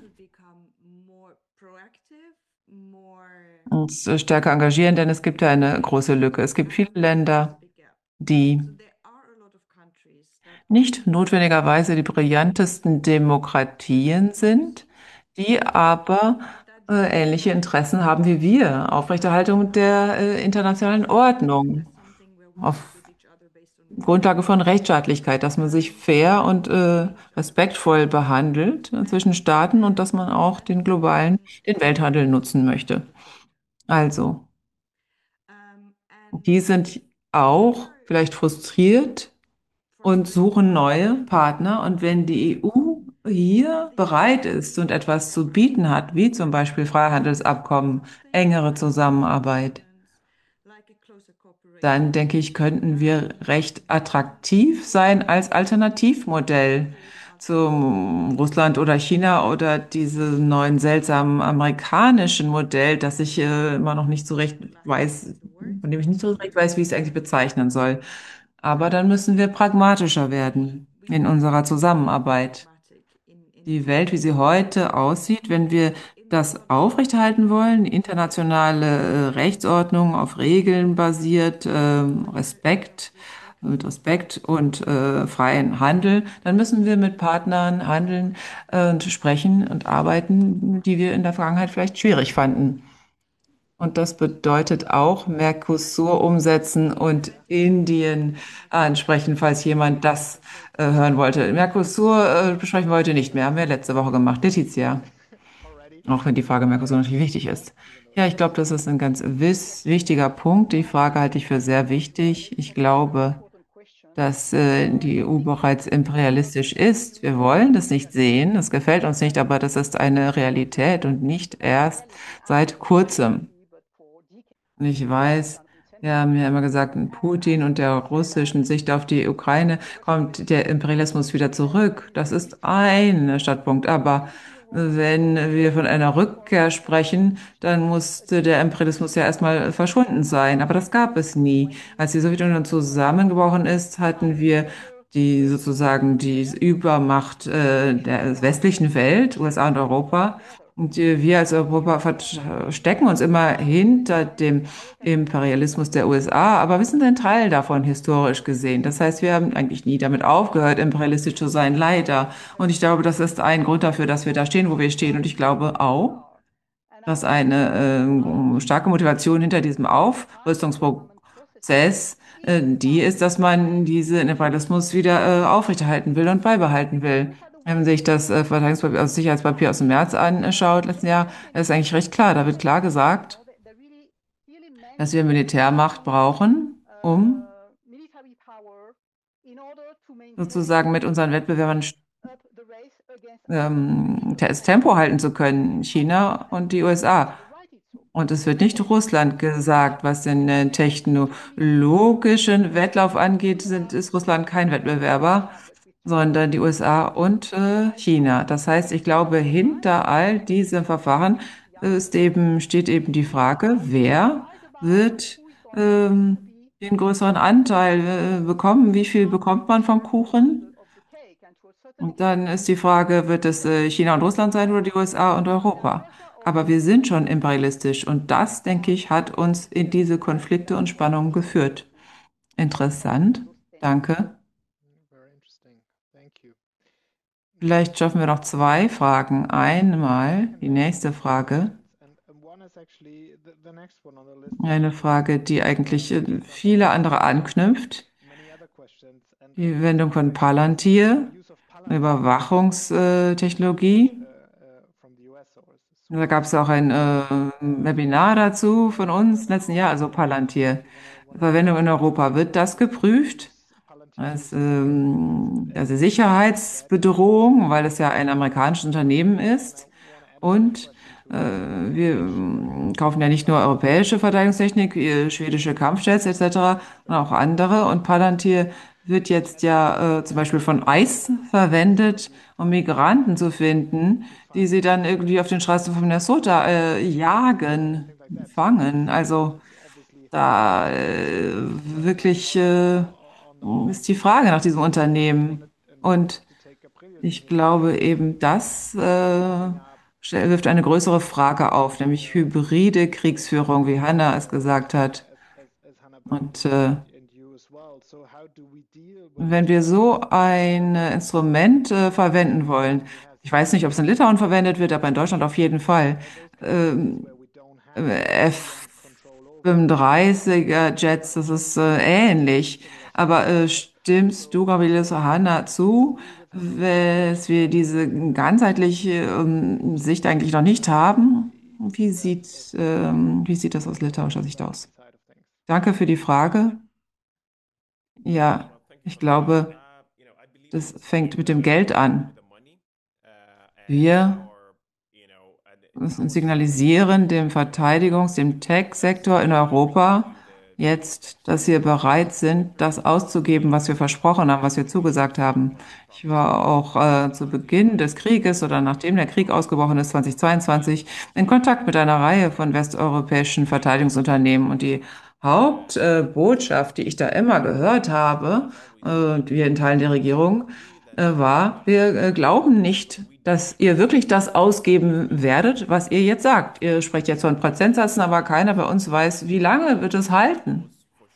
uns äh, stärker engagieren, denn es gibt ja eine große Lücke. Es gibt viele Länder, die nicht notwendigerweise die brillantesten Demokratien sind, die aber äh, ähnliche Interessen haben wie wir. Aufrechterhaltung der äh, internationalen Ordnung auf Grundlage von Rechtsstaatlichkeit, dass man sich fair und äh, respektvoll behandelt zwischen Staaten und dass man auch den globalen, den Welthandel nutzen möchte. Also, die sind auch vielleicht frustriert und suchen neue Partner. Und wenn die E U hier bereit ist und etwas zu bieten hat, wie zum Beispiel Freihandelsabkommen, engere Zusammenarbeit, dann denke ich, könnten wir recht attraktiv sein als Alternativmodell zum Russland oder China oder diesem neuen seltsamen amerikanischen Modell, das ich äh, immer noch nicht so recht weiß, von dem ich nicht so recht weiß, wie ich es eigentlich bezeichnen soll. Aber dann müssen wir pragmatischer werden in unserer Zusammenarbeit. Die Welt, wie sie heute aussieht, wenn wir das aufrechterhalten wollen, die internationale äh, Rechtsordnung auf Regeln basiert, ähm, Respekt, mit Respekt und äh, freien Handel, dann müssen wir mit Partnern handeln äh, und sprechen und arbeiten, die wir in der Vergangenheit vielleicht schwierig fanden. Und das bedeutet auch Mercosur umsetzen und Indien ansprechen, falls jemand das äh, hören wollte. Mercosur äh, besprechen wir heute nicht mehr, haben wir letzte Woche gemacht. Letizia, auch wenn die Frage Mercosur natürlich wichtig ist. Ja, ich glaube, das ist ein ganz wiss, wichtiger Punkt. Die Frage halte ich für sehr wichtig. Ich glaube, dass äh, die E U bereits imperialistisch ist. Wir wollen das nicht sehen, das gefällt uns nicht, aber das ist eine Realität und nicht erst seit kurzem. Und ich weiß, wir haben ja immer gesagt, in Putin und der russischen Sicht auf die Ukraine kommt der Imperialismus wieder zurück. Das ist ein Startpunkt. Aber wenn wir von einer Rückkehr sprechen, dann musste der Imperialismus ja erstmal verschwunden sein. Aber das gab es nie. Als die Sowjetunion zusammengebrochen ist, hatten wir die sozusagen die Übermacht äh, der westlichen Welt, U S A und Europa. Und äh, wir als Europa verstecken uns immer hinter dem Imperialismus der U S A, aber wir sind ein Teil davon historisch gesehen. Das heißt, wir haben eigentlich nie damit aufgehört, imperialistisch zu sein, leider. Und ich glaube, das ist ein Grund dafür, dass wir da stehen, wo wir stehen. Und ich glaube auch, dass eine ähm, starke Motivation hinter diesem Aufrüstungsprozess äh, die ist, dass man diesen Imperialismus wieder äh, aufrechterhalten will und beibehalten will. Wenn man sich das äh, Verteidigungspapier, also Sicherheitspapier aus dem März anschaut, letzten Jahr, ist eigentlich recht klar. Da wird klar gesagt, dass wir Militärmacht brauchen, um sozusagen mit unseren Wettbewerbern ähm, das Tempo halten zu können, China und die U S A. Und es wird nicht Russland gesagt, was den äh, technologischen Wettlauf angeht, sind, ist Russland kein Wettbewerber, sondern die U S A und äh, China. Das heißt, ich glaube, hinter all diesem Verfahren ist eben, steht eben die Frage, wer wird ähm, den größeren Anteil äh, bekommen? Wie viel bekommt man vom Kuchen? Und dann ist die Frage, wird es äh, China und Russland sein oder die U S A und Europa? Aber wir sind schon imperialistisch und das, denke ich, hat uns in diese Konflikte und Spannungen geführt. Interessant. Danke. Vielleicht schaffen wir noch zwei Fragen. Einmal die nächste Frage. Eine Frage, die eigentlich äh, viele andere anknüpft. Die Wendung von Palantir, Überwachungstechnologie. Da gab es auch ein äh, Webinar dazu von uns letzten Jahr, also Palantir. Verwendung in Europa. Wird das geprüft? Als, ähm, also Sicherheitsbedrohung, weil es ja ein amerikanisches Unternehmen ist. Und äh, wir ähm, kaufen ja nicht nur europäische Verteidigungstechnik, äh, schwedische Kampfjets et cetera, sondern auch andere. Und Palantir wird jetzt ja äh, zum Beispiel von ICE verwendet, um Migranten zu finden, die sie dann irgendwie auf den Straßen von Minnesota äh, jagen, fangen. Also da äh, wirklich äh, ist die Frage nach diesem Unternehmen. Und ich glaube eben, das äh, stell- wirft eine größere Frage auf, nämlich hybride Kriegsführung, wie Hannah es gesagt hat. Und äh, wenn wir so ein äh, Instrument äh, verwenden wollen, ich weiß nicht, ob es in Litauen verwendet wird, aber in Deutschland auf jeden Fall, ähm, F fünfunddreißiger Jets, das ist äh, ähnlich. Aber äh, stimmst du, Gabriele Hanna, zu, dass wir diese ganzheitliche ähm, Sicht eigentlich noch nicht haben? Wie sieht, ähm, wie sieht das aus litauischer Sicht aus? Danke für die Frage. Ja, ich glaube, das fängt mit dem Geld an. Wir müssen signalisieren dem Verteidigungs-, dem Tech-Sektor in Europa jetzt, dass wir bereit sind, das auszugeben, was wir versprochen haben, was wir zugesagt haben. Ich war auch äh, zu Beginn des Krieges oder nachdem der Krieg ausgebrochen ist, zweitausendzweiundzwanzig, in Kontakt mit einer Reihe von westeuropäischen Verteidigungsunternehmen. Und die Hauptbotschaft, äh, die ich da immer gehört habe, äh, wir in Teilen der Regierung, äh, war, wir äh, glauben nicht, dass ihr wirklich das ausgeben werdet, was ihr jetzt sagt. Ihr sprecht jetzt von Prozentsätzen, aber keiner bei uns weiß, wie lange wird es halten.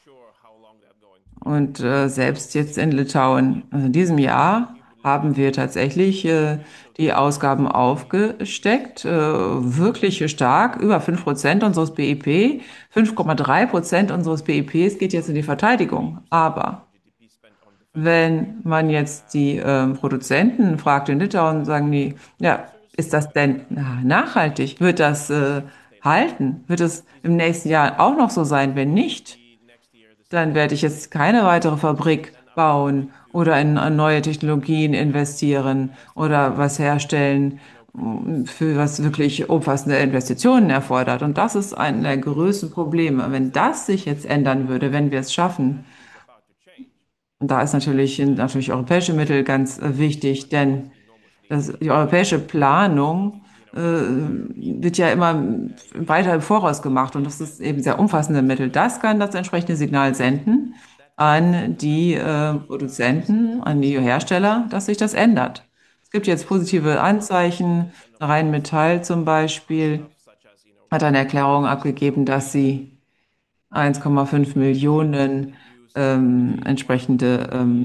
Und äh, selbst jetzt in Litauen, also in diesem Jahr, haben wir tatsächlich äh, die Ausgaben aufgesteckt, äh, wirklich stark, über fünf Prozent unseres B I P, fünf Komma drei Prozent unseres B I Ps geht jetzt in die Verteidigung. Aber wenn man jetzt die ähm, Produzenten fragt in Litauen, sagen die, ja, ist das denn na, nachhaltig? Wird das äh, halten? Wird es im nächsten Jahr auch noch so sein? Wenn nicht, dann werde ich jetzt keine weitere Fabrik bauen oder in, in neue Technologien investieren oder was herstellen, mm, für was wirklich umfassende Investitionen erfordert. Und das ist ein der größten Probleme. Wenn das sich jetzt ändern würde, wenn wir es schaffen, und da ist natürlich, natürlich europäische Mittel ganz äh, wichtig, denn das, die europäische Planung äh, wird ja immer weiter im Voraus gemacht und das ist eben sehr umfassende Mittel. Das kann das entsprechende Signal senden an die äh, Produzenten, an die Hersteller, dass sich das ändert. Es gibt jetzt positive Anzeichen. Rheinmetall zum Beispiel hat eine Erklärung abgegeben, dass sie eins Komma fünf Millionen ähm, entsprechende ähm,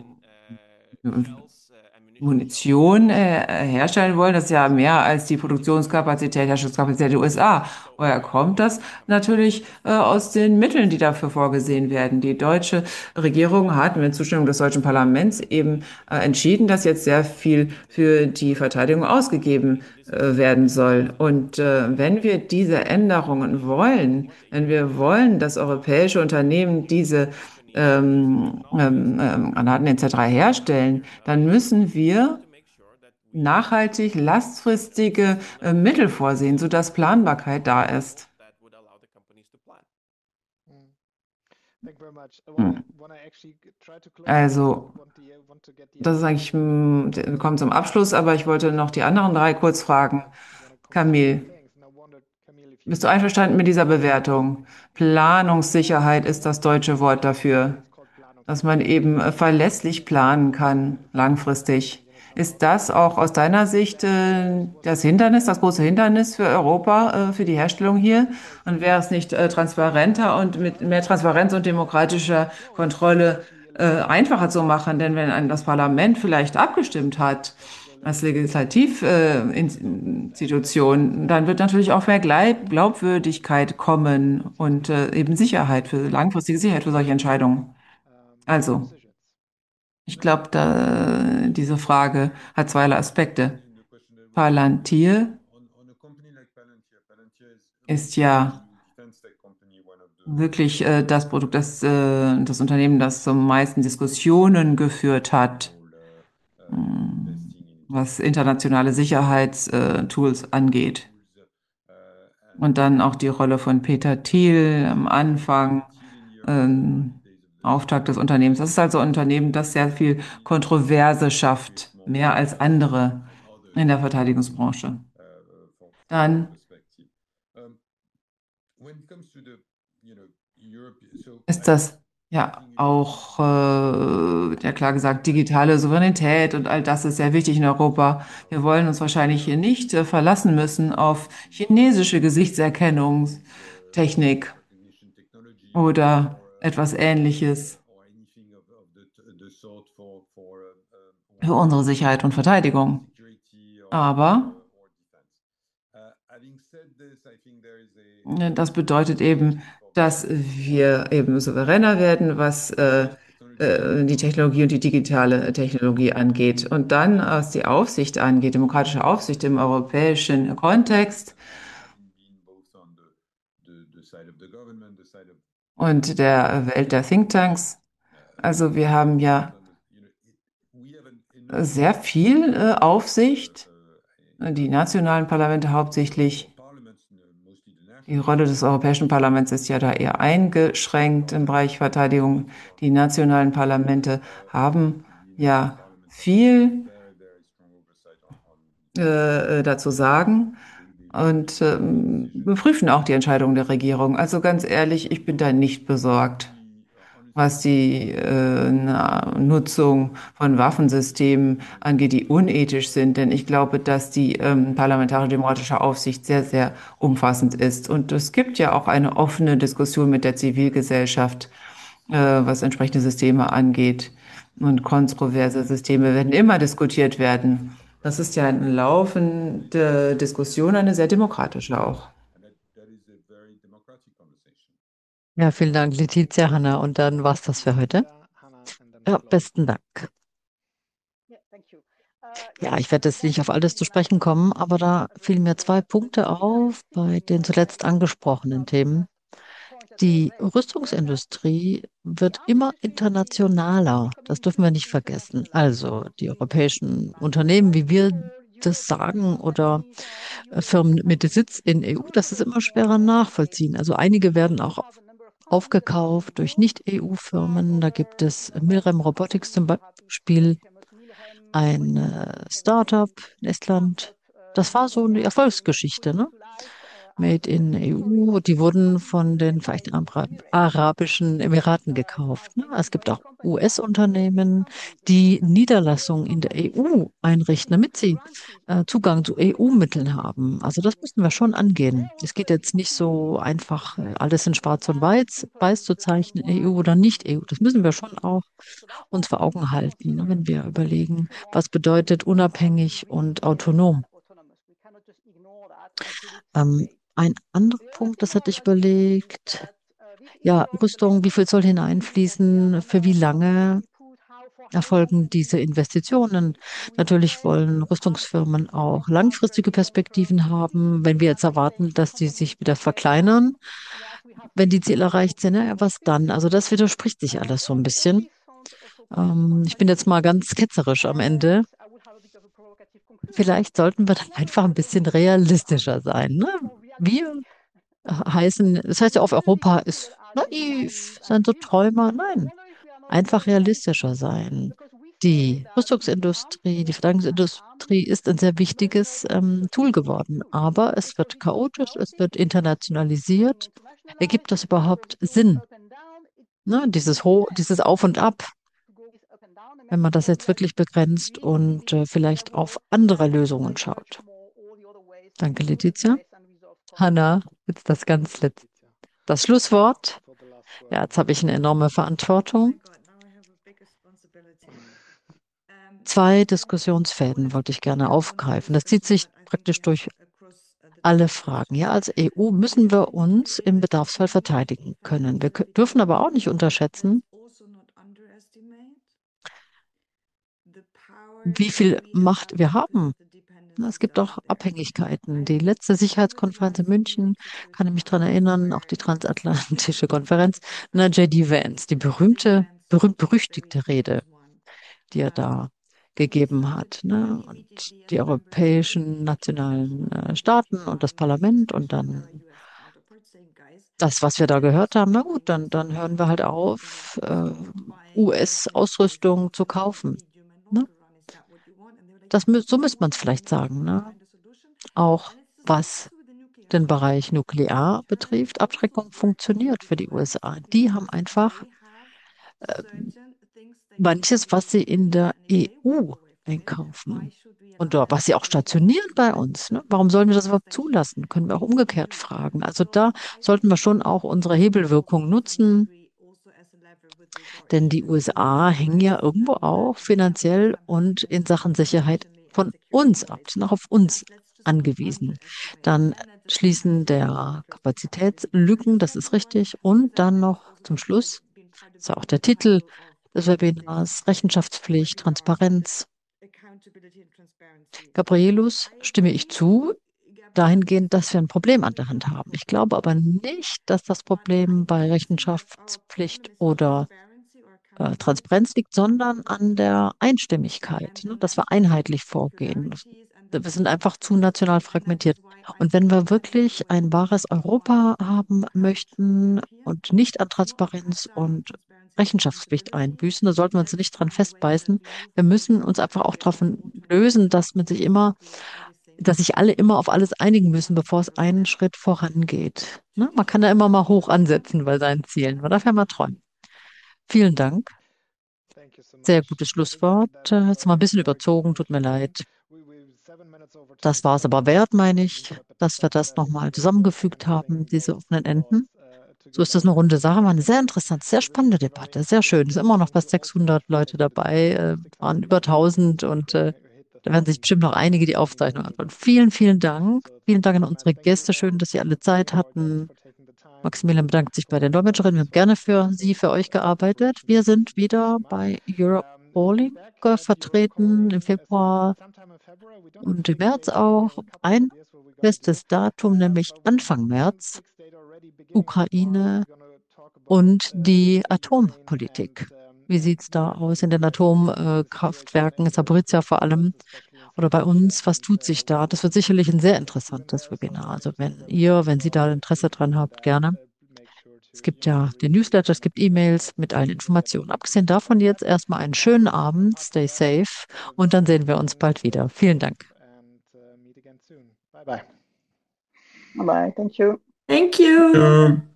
Munition äh, herstellen wollen. Das ist ja mehr als die Produktionskapazität, Herstellungskapazität der U S A. Woher kommt das? Natürlich äh, aus den Mitteln, die dafür vorgesehen werden. Die deutsche Regierung hat mit Zustimmung des deutschen Parlaments eben äh, entschieden, dass jetzt sehr viel für die Verteidigung ausgegeben äh, werden soll. Und äh, wenn wir diese Änderungen wollen, wenn wir wollen, dass europäische Unternehmen diese ähm, ähm, ähm, Granaten et cetera herstellen, dann müssen wir nachhaltig lastfristige äh, Mittel vorsehen, sodass Planbarkeit da ist. Hm. Also, das ist eigentlich, hm, wir kommen zum Abschluss, aber ich wollte noch die anderen drei kurz fragen. Camille, bist du einverstanden mit dieser Bewertung? Planungssicherheit ist das deutsche Wort dafür, dass man eben äh, verlässlich planen kann, langfristig. Ist das auch aus deiner Sicht äh, das Hindernis, das große Hindernis für Europa, äh, für die Herstellung hier? Und wäre es nicht äh, transparenter und mit mehr Transparenz und demokratischer Kontrolle äh, einfacher zu machen, denn wenn ein, das Parlament vielleicht abgestimmt hat, als Legislativinstitution, dann wird natürlich auch mehr Gleib Glaubwürdigkeit kommen und äh, eben Sicherheit für langfristige Sicherheit für solche Entscheidungen. Also, ich glaube, da diese Frage hat zweierlei Aspekte. Palantir ist ja wirklich äh, das Produkt, das, äh, das Unternehmen, das zum meisten Diskussionen geführt hat, mh, was internationale Sicherheitstools angeht. Und dann auch die Rolle von Peter Thiel am Anfang, ähm, Auftakt des Unternehmens. Das ist also ein Unternehmen, das sehr viel Kontroverse schafft, mehr als andere in der Verteidigungsbranche. Dann ist das ja auch, äh, ja klar gesagt, digitale Souveränität und all das ist sehr wichtig in Europa. Wir wollen uns wahrscheinlich hier nicht äh, verlassen müssen auf chinesische Gesichtserkennungstechnik oder etwas Ähnliches für unsere Sicherheit und Verteidigung. Aber äh, das bedeutet eben, dass wir eben souveräner werden, was äh, äh, die Technologie und die digitale Technologie angeht. Und dann, was die Aufsicht angeht, demokratische Aufsicht im europäischen Kontext und der Welt der Thinktanks. Also wir haben ja sehr viel äh, Aufsicht, die nationalen Parlamente hauptsächlich. Die Rolle des Europäischen Parlaments ist ja da eher eingeschränkt im Bereich Verteidigung. Die nationalen Parlamente haben ja viel äh, dazu sagen und ähm, prüfen auch die Entscheidungen der Regierung. Also ganz ehrlich, ich bin da nicht besorgt, was die äh, na, Nutzung von Waffensystemen angeht, die unethisch sind. Denn ich glaube, dass die ähm, parlamentarische demokratische Aufsicht sehr, sehr umfassend ist. Und es gibt ja auch eine offene Diskussion mit der Zivilgesellschaft, äh, was entsprechende Systeme angeht. Und kontroverse Systeme werden immer diskutiert werden. Das ist ja eine laufende Diskussion, eine sehr demokratische auch.
Ja, vielen Dank, Letizia, Hanna. Und dann war's das für heute. Ja, besten Dank. Ja, ich werde jetzt nicht auf alles zu sprechen kommen, aber da fielen mir zwei Punkte auf bei den zuletzt angesprochenen Themen. Die Rüstungsindustrie wird immer internationaler. Das dürfen wir nicht vergessen. Also die europäischen Unternehmen, wie wir das sagen, oder äh, Firmen mit Sitz in E U, das ist immer schwerer nachvollziehen. Also einige werden auch aufgekauft durch Nicht-E U-Firmen. Da gibt es Milrem Robotics zum Beispiel, ein äh, Startup in Estland. Das war so eine Erfolgsgeschichte, ne? Made in E U, die wurden von den Vereinigten Arab Arabischen Emiraten gekauft. Ne? Es gibt auch U S-Unternehmen, die Niederlassungen in der E U einrichten, damit sie äh, Zugang zu E U-Mitteln haben. Also das müssen wir schon angehen. Es geht jetzt nicht so einfach, äh, alles in Schwarz und Weiß, Weiß zu zeichnen, E U oder nicht E U. Das müssen wir schon auch uns vor Augen halten, ne, wenn wir überlegen, was bedeutet unabhängig und autonom. Ähm, ein anderer Punkt, das hatte ich überlegt, ja, Rüstung, wie viel soll hineinfließen, für wie lange erfolgen diese Investitionen? Natürlich wollen Rüstungsfirmen auch langfristige Perspektiven haben. Wenn wir jetzt erwarten, dass die sich wieder verkleinern, wenn die Ziele erreicht sind, ja, was dann? Also das widerspricht sich alles so ein bisschen. Ähm, ich bin jetzt mal ganz ketzerisch am Ende. Vielleicht sollten wir dann einfach ein bisschen realistischer sein. Ne? Wir heißen, das heißt ja oft, Europa ist naiv, sind so Träumer. Nein, einfach realistischer sein. Die Rüstungsindustrie, die Verteidigungsindustrie ist ein sehr wichtiges ähm, Tool geworden, aber es wird chaotisch, es wird internationalisiert. Ergibt das überhaupt Sinn? Ne? Dieses Ho dieses Auf und Ab, wenn man das jetzt wirklich begrenzt und äh, vielleicht auf andere Lösungen schaut. Danke, Letizia. Hanna, jetzt das ganz letzte, das Schlusswort. Ja, jetzt habe ich eine enorme Verantwortung. Zwei Diskussionsfäden wollte ich gerne aufgreifen. Das zieht sich praktisch durch alle Fragen. Ja, als E U müssen wir uns im Bedarfsfall verteidigen können. Wir kö- dürfen aber auch nicht unterschätzen, wie viel Macht wir haben. Na, es gibt auch Abhängigkeiten. Die letzte Sicherheitskonferenz in München, kann ich mich daran erinnern, auch die transatlantische Konferenz, na, J D Vance, die berühmte, berühmt-berüchtigte Rede, die er da gegeben hat. Ne? Und die europäischen nationalen äh, Staaten und das Parlament und dann das, was wir da gehört haben, na gut, dann, dann hören wir halt auf, äh, U S-Ausrüstung zu kaufen. Ne? Das, mü- so müsste man es vielleicht sagen. Ne? Auch was den Bereich Nuklear betrifft, Abschreckung funktioniert für die U S A. Die haben einfach äh, manches, was sie in der E U einkaufen. Und dort, was sie auch stationieren bei uns. Ne? Warum sollen wir das überhaupt zulassen? Können wir auch umgekehrt fragen. Also da sollten wir schon auch unsere Hebelwirkung nutzen, denn die U S A hängen ja irgendwo auch finanziell und in Sachen Sicherheit von uns ab, sind auch auf uns angewiesen. Dann Schließen der Kapazitätslücken, das ist richtig. Und dann noch zum Schluss, das ist ja auch der Titel des Webinars, Rechenschaftspflicht, Transparenz. Gabrielus, stimme ich zu, dahingehend, dass wir ein Problem an der Hand haben. Ich glaube aber nicht, dass das Problem bei Rechenschaftspflicht oder äh, Transparenz liegt, sondern an der Einstimmigkeit, ne? Dass wir einheitlich vorgehen. Wir sind einfach zu national fragmentiert. Und wenn wir wirklich ein wahres Europa haben möchten und nicht an Transparenz und Rechenschaftspflicht einbüßen, da sollten wir uns nicht dran festbeißen. Wir müssen uns einfach auch davon lösen, dass man sich immer, dass sich alle immer auf alles einigen müssen, bevor es einen Schritt vorangeht. Ne? Man kann da immer mal hoch ansetzen bei seinen Zielen. Man darf ja mal träumen. Vielen Dank. Sehr gutes Schlusswort. Äh, Jetzt mal ein bisschen überzogen, tut mir leid. Das war es aber wert, meine ich, dass wir das nochmal zusammengefügt haben, diese offenen Enden. So ist das eine runde Sache, war eine sehr interessante, sehr spannende Debatte, sehr schön. Es sind immer noch fast sechshundert Leute dabei, äh, waren über tausend und äh, da werden sich bestimmt noch einige die Aufzeichnung anschauen. Vielen, vielen Dank. Vielen Dank an unsere Gäste. Schön, dass Sie alle Zeit hatten. Maximilian bedankt sich bei den Dolmetscherinnen. Wir haben gerne für Sie, für euch gearbeitet. Wir sind wieder bei Europe Calling äh, vertreten im Februar und im März auch. Ein festes Datum, nämlich Anfang März, Ukraine und die Atompolitik. Wie sieht es da aus in den Atomkraftwerken, Saporizhzhia vor allem, oder bei uns? Was tut sich da? Das wird sicherlich ein sehr interessantes Webinar. Also wenn ihr, wenn Sie da Interesse dran habt, gerne. Es gibt ja den Newsletter, es gibt E-Mails mit allen Informationen. Abgesehen davon jetzt erstmal einen schönen Abend, stay safe und dann sehen wir uns bald wieder. Vielen Dank.
Bye bye.
Bye bye. Thank you.
Thank you.
Ja.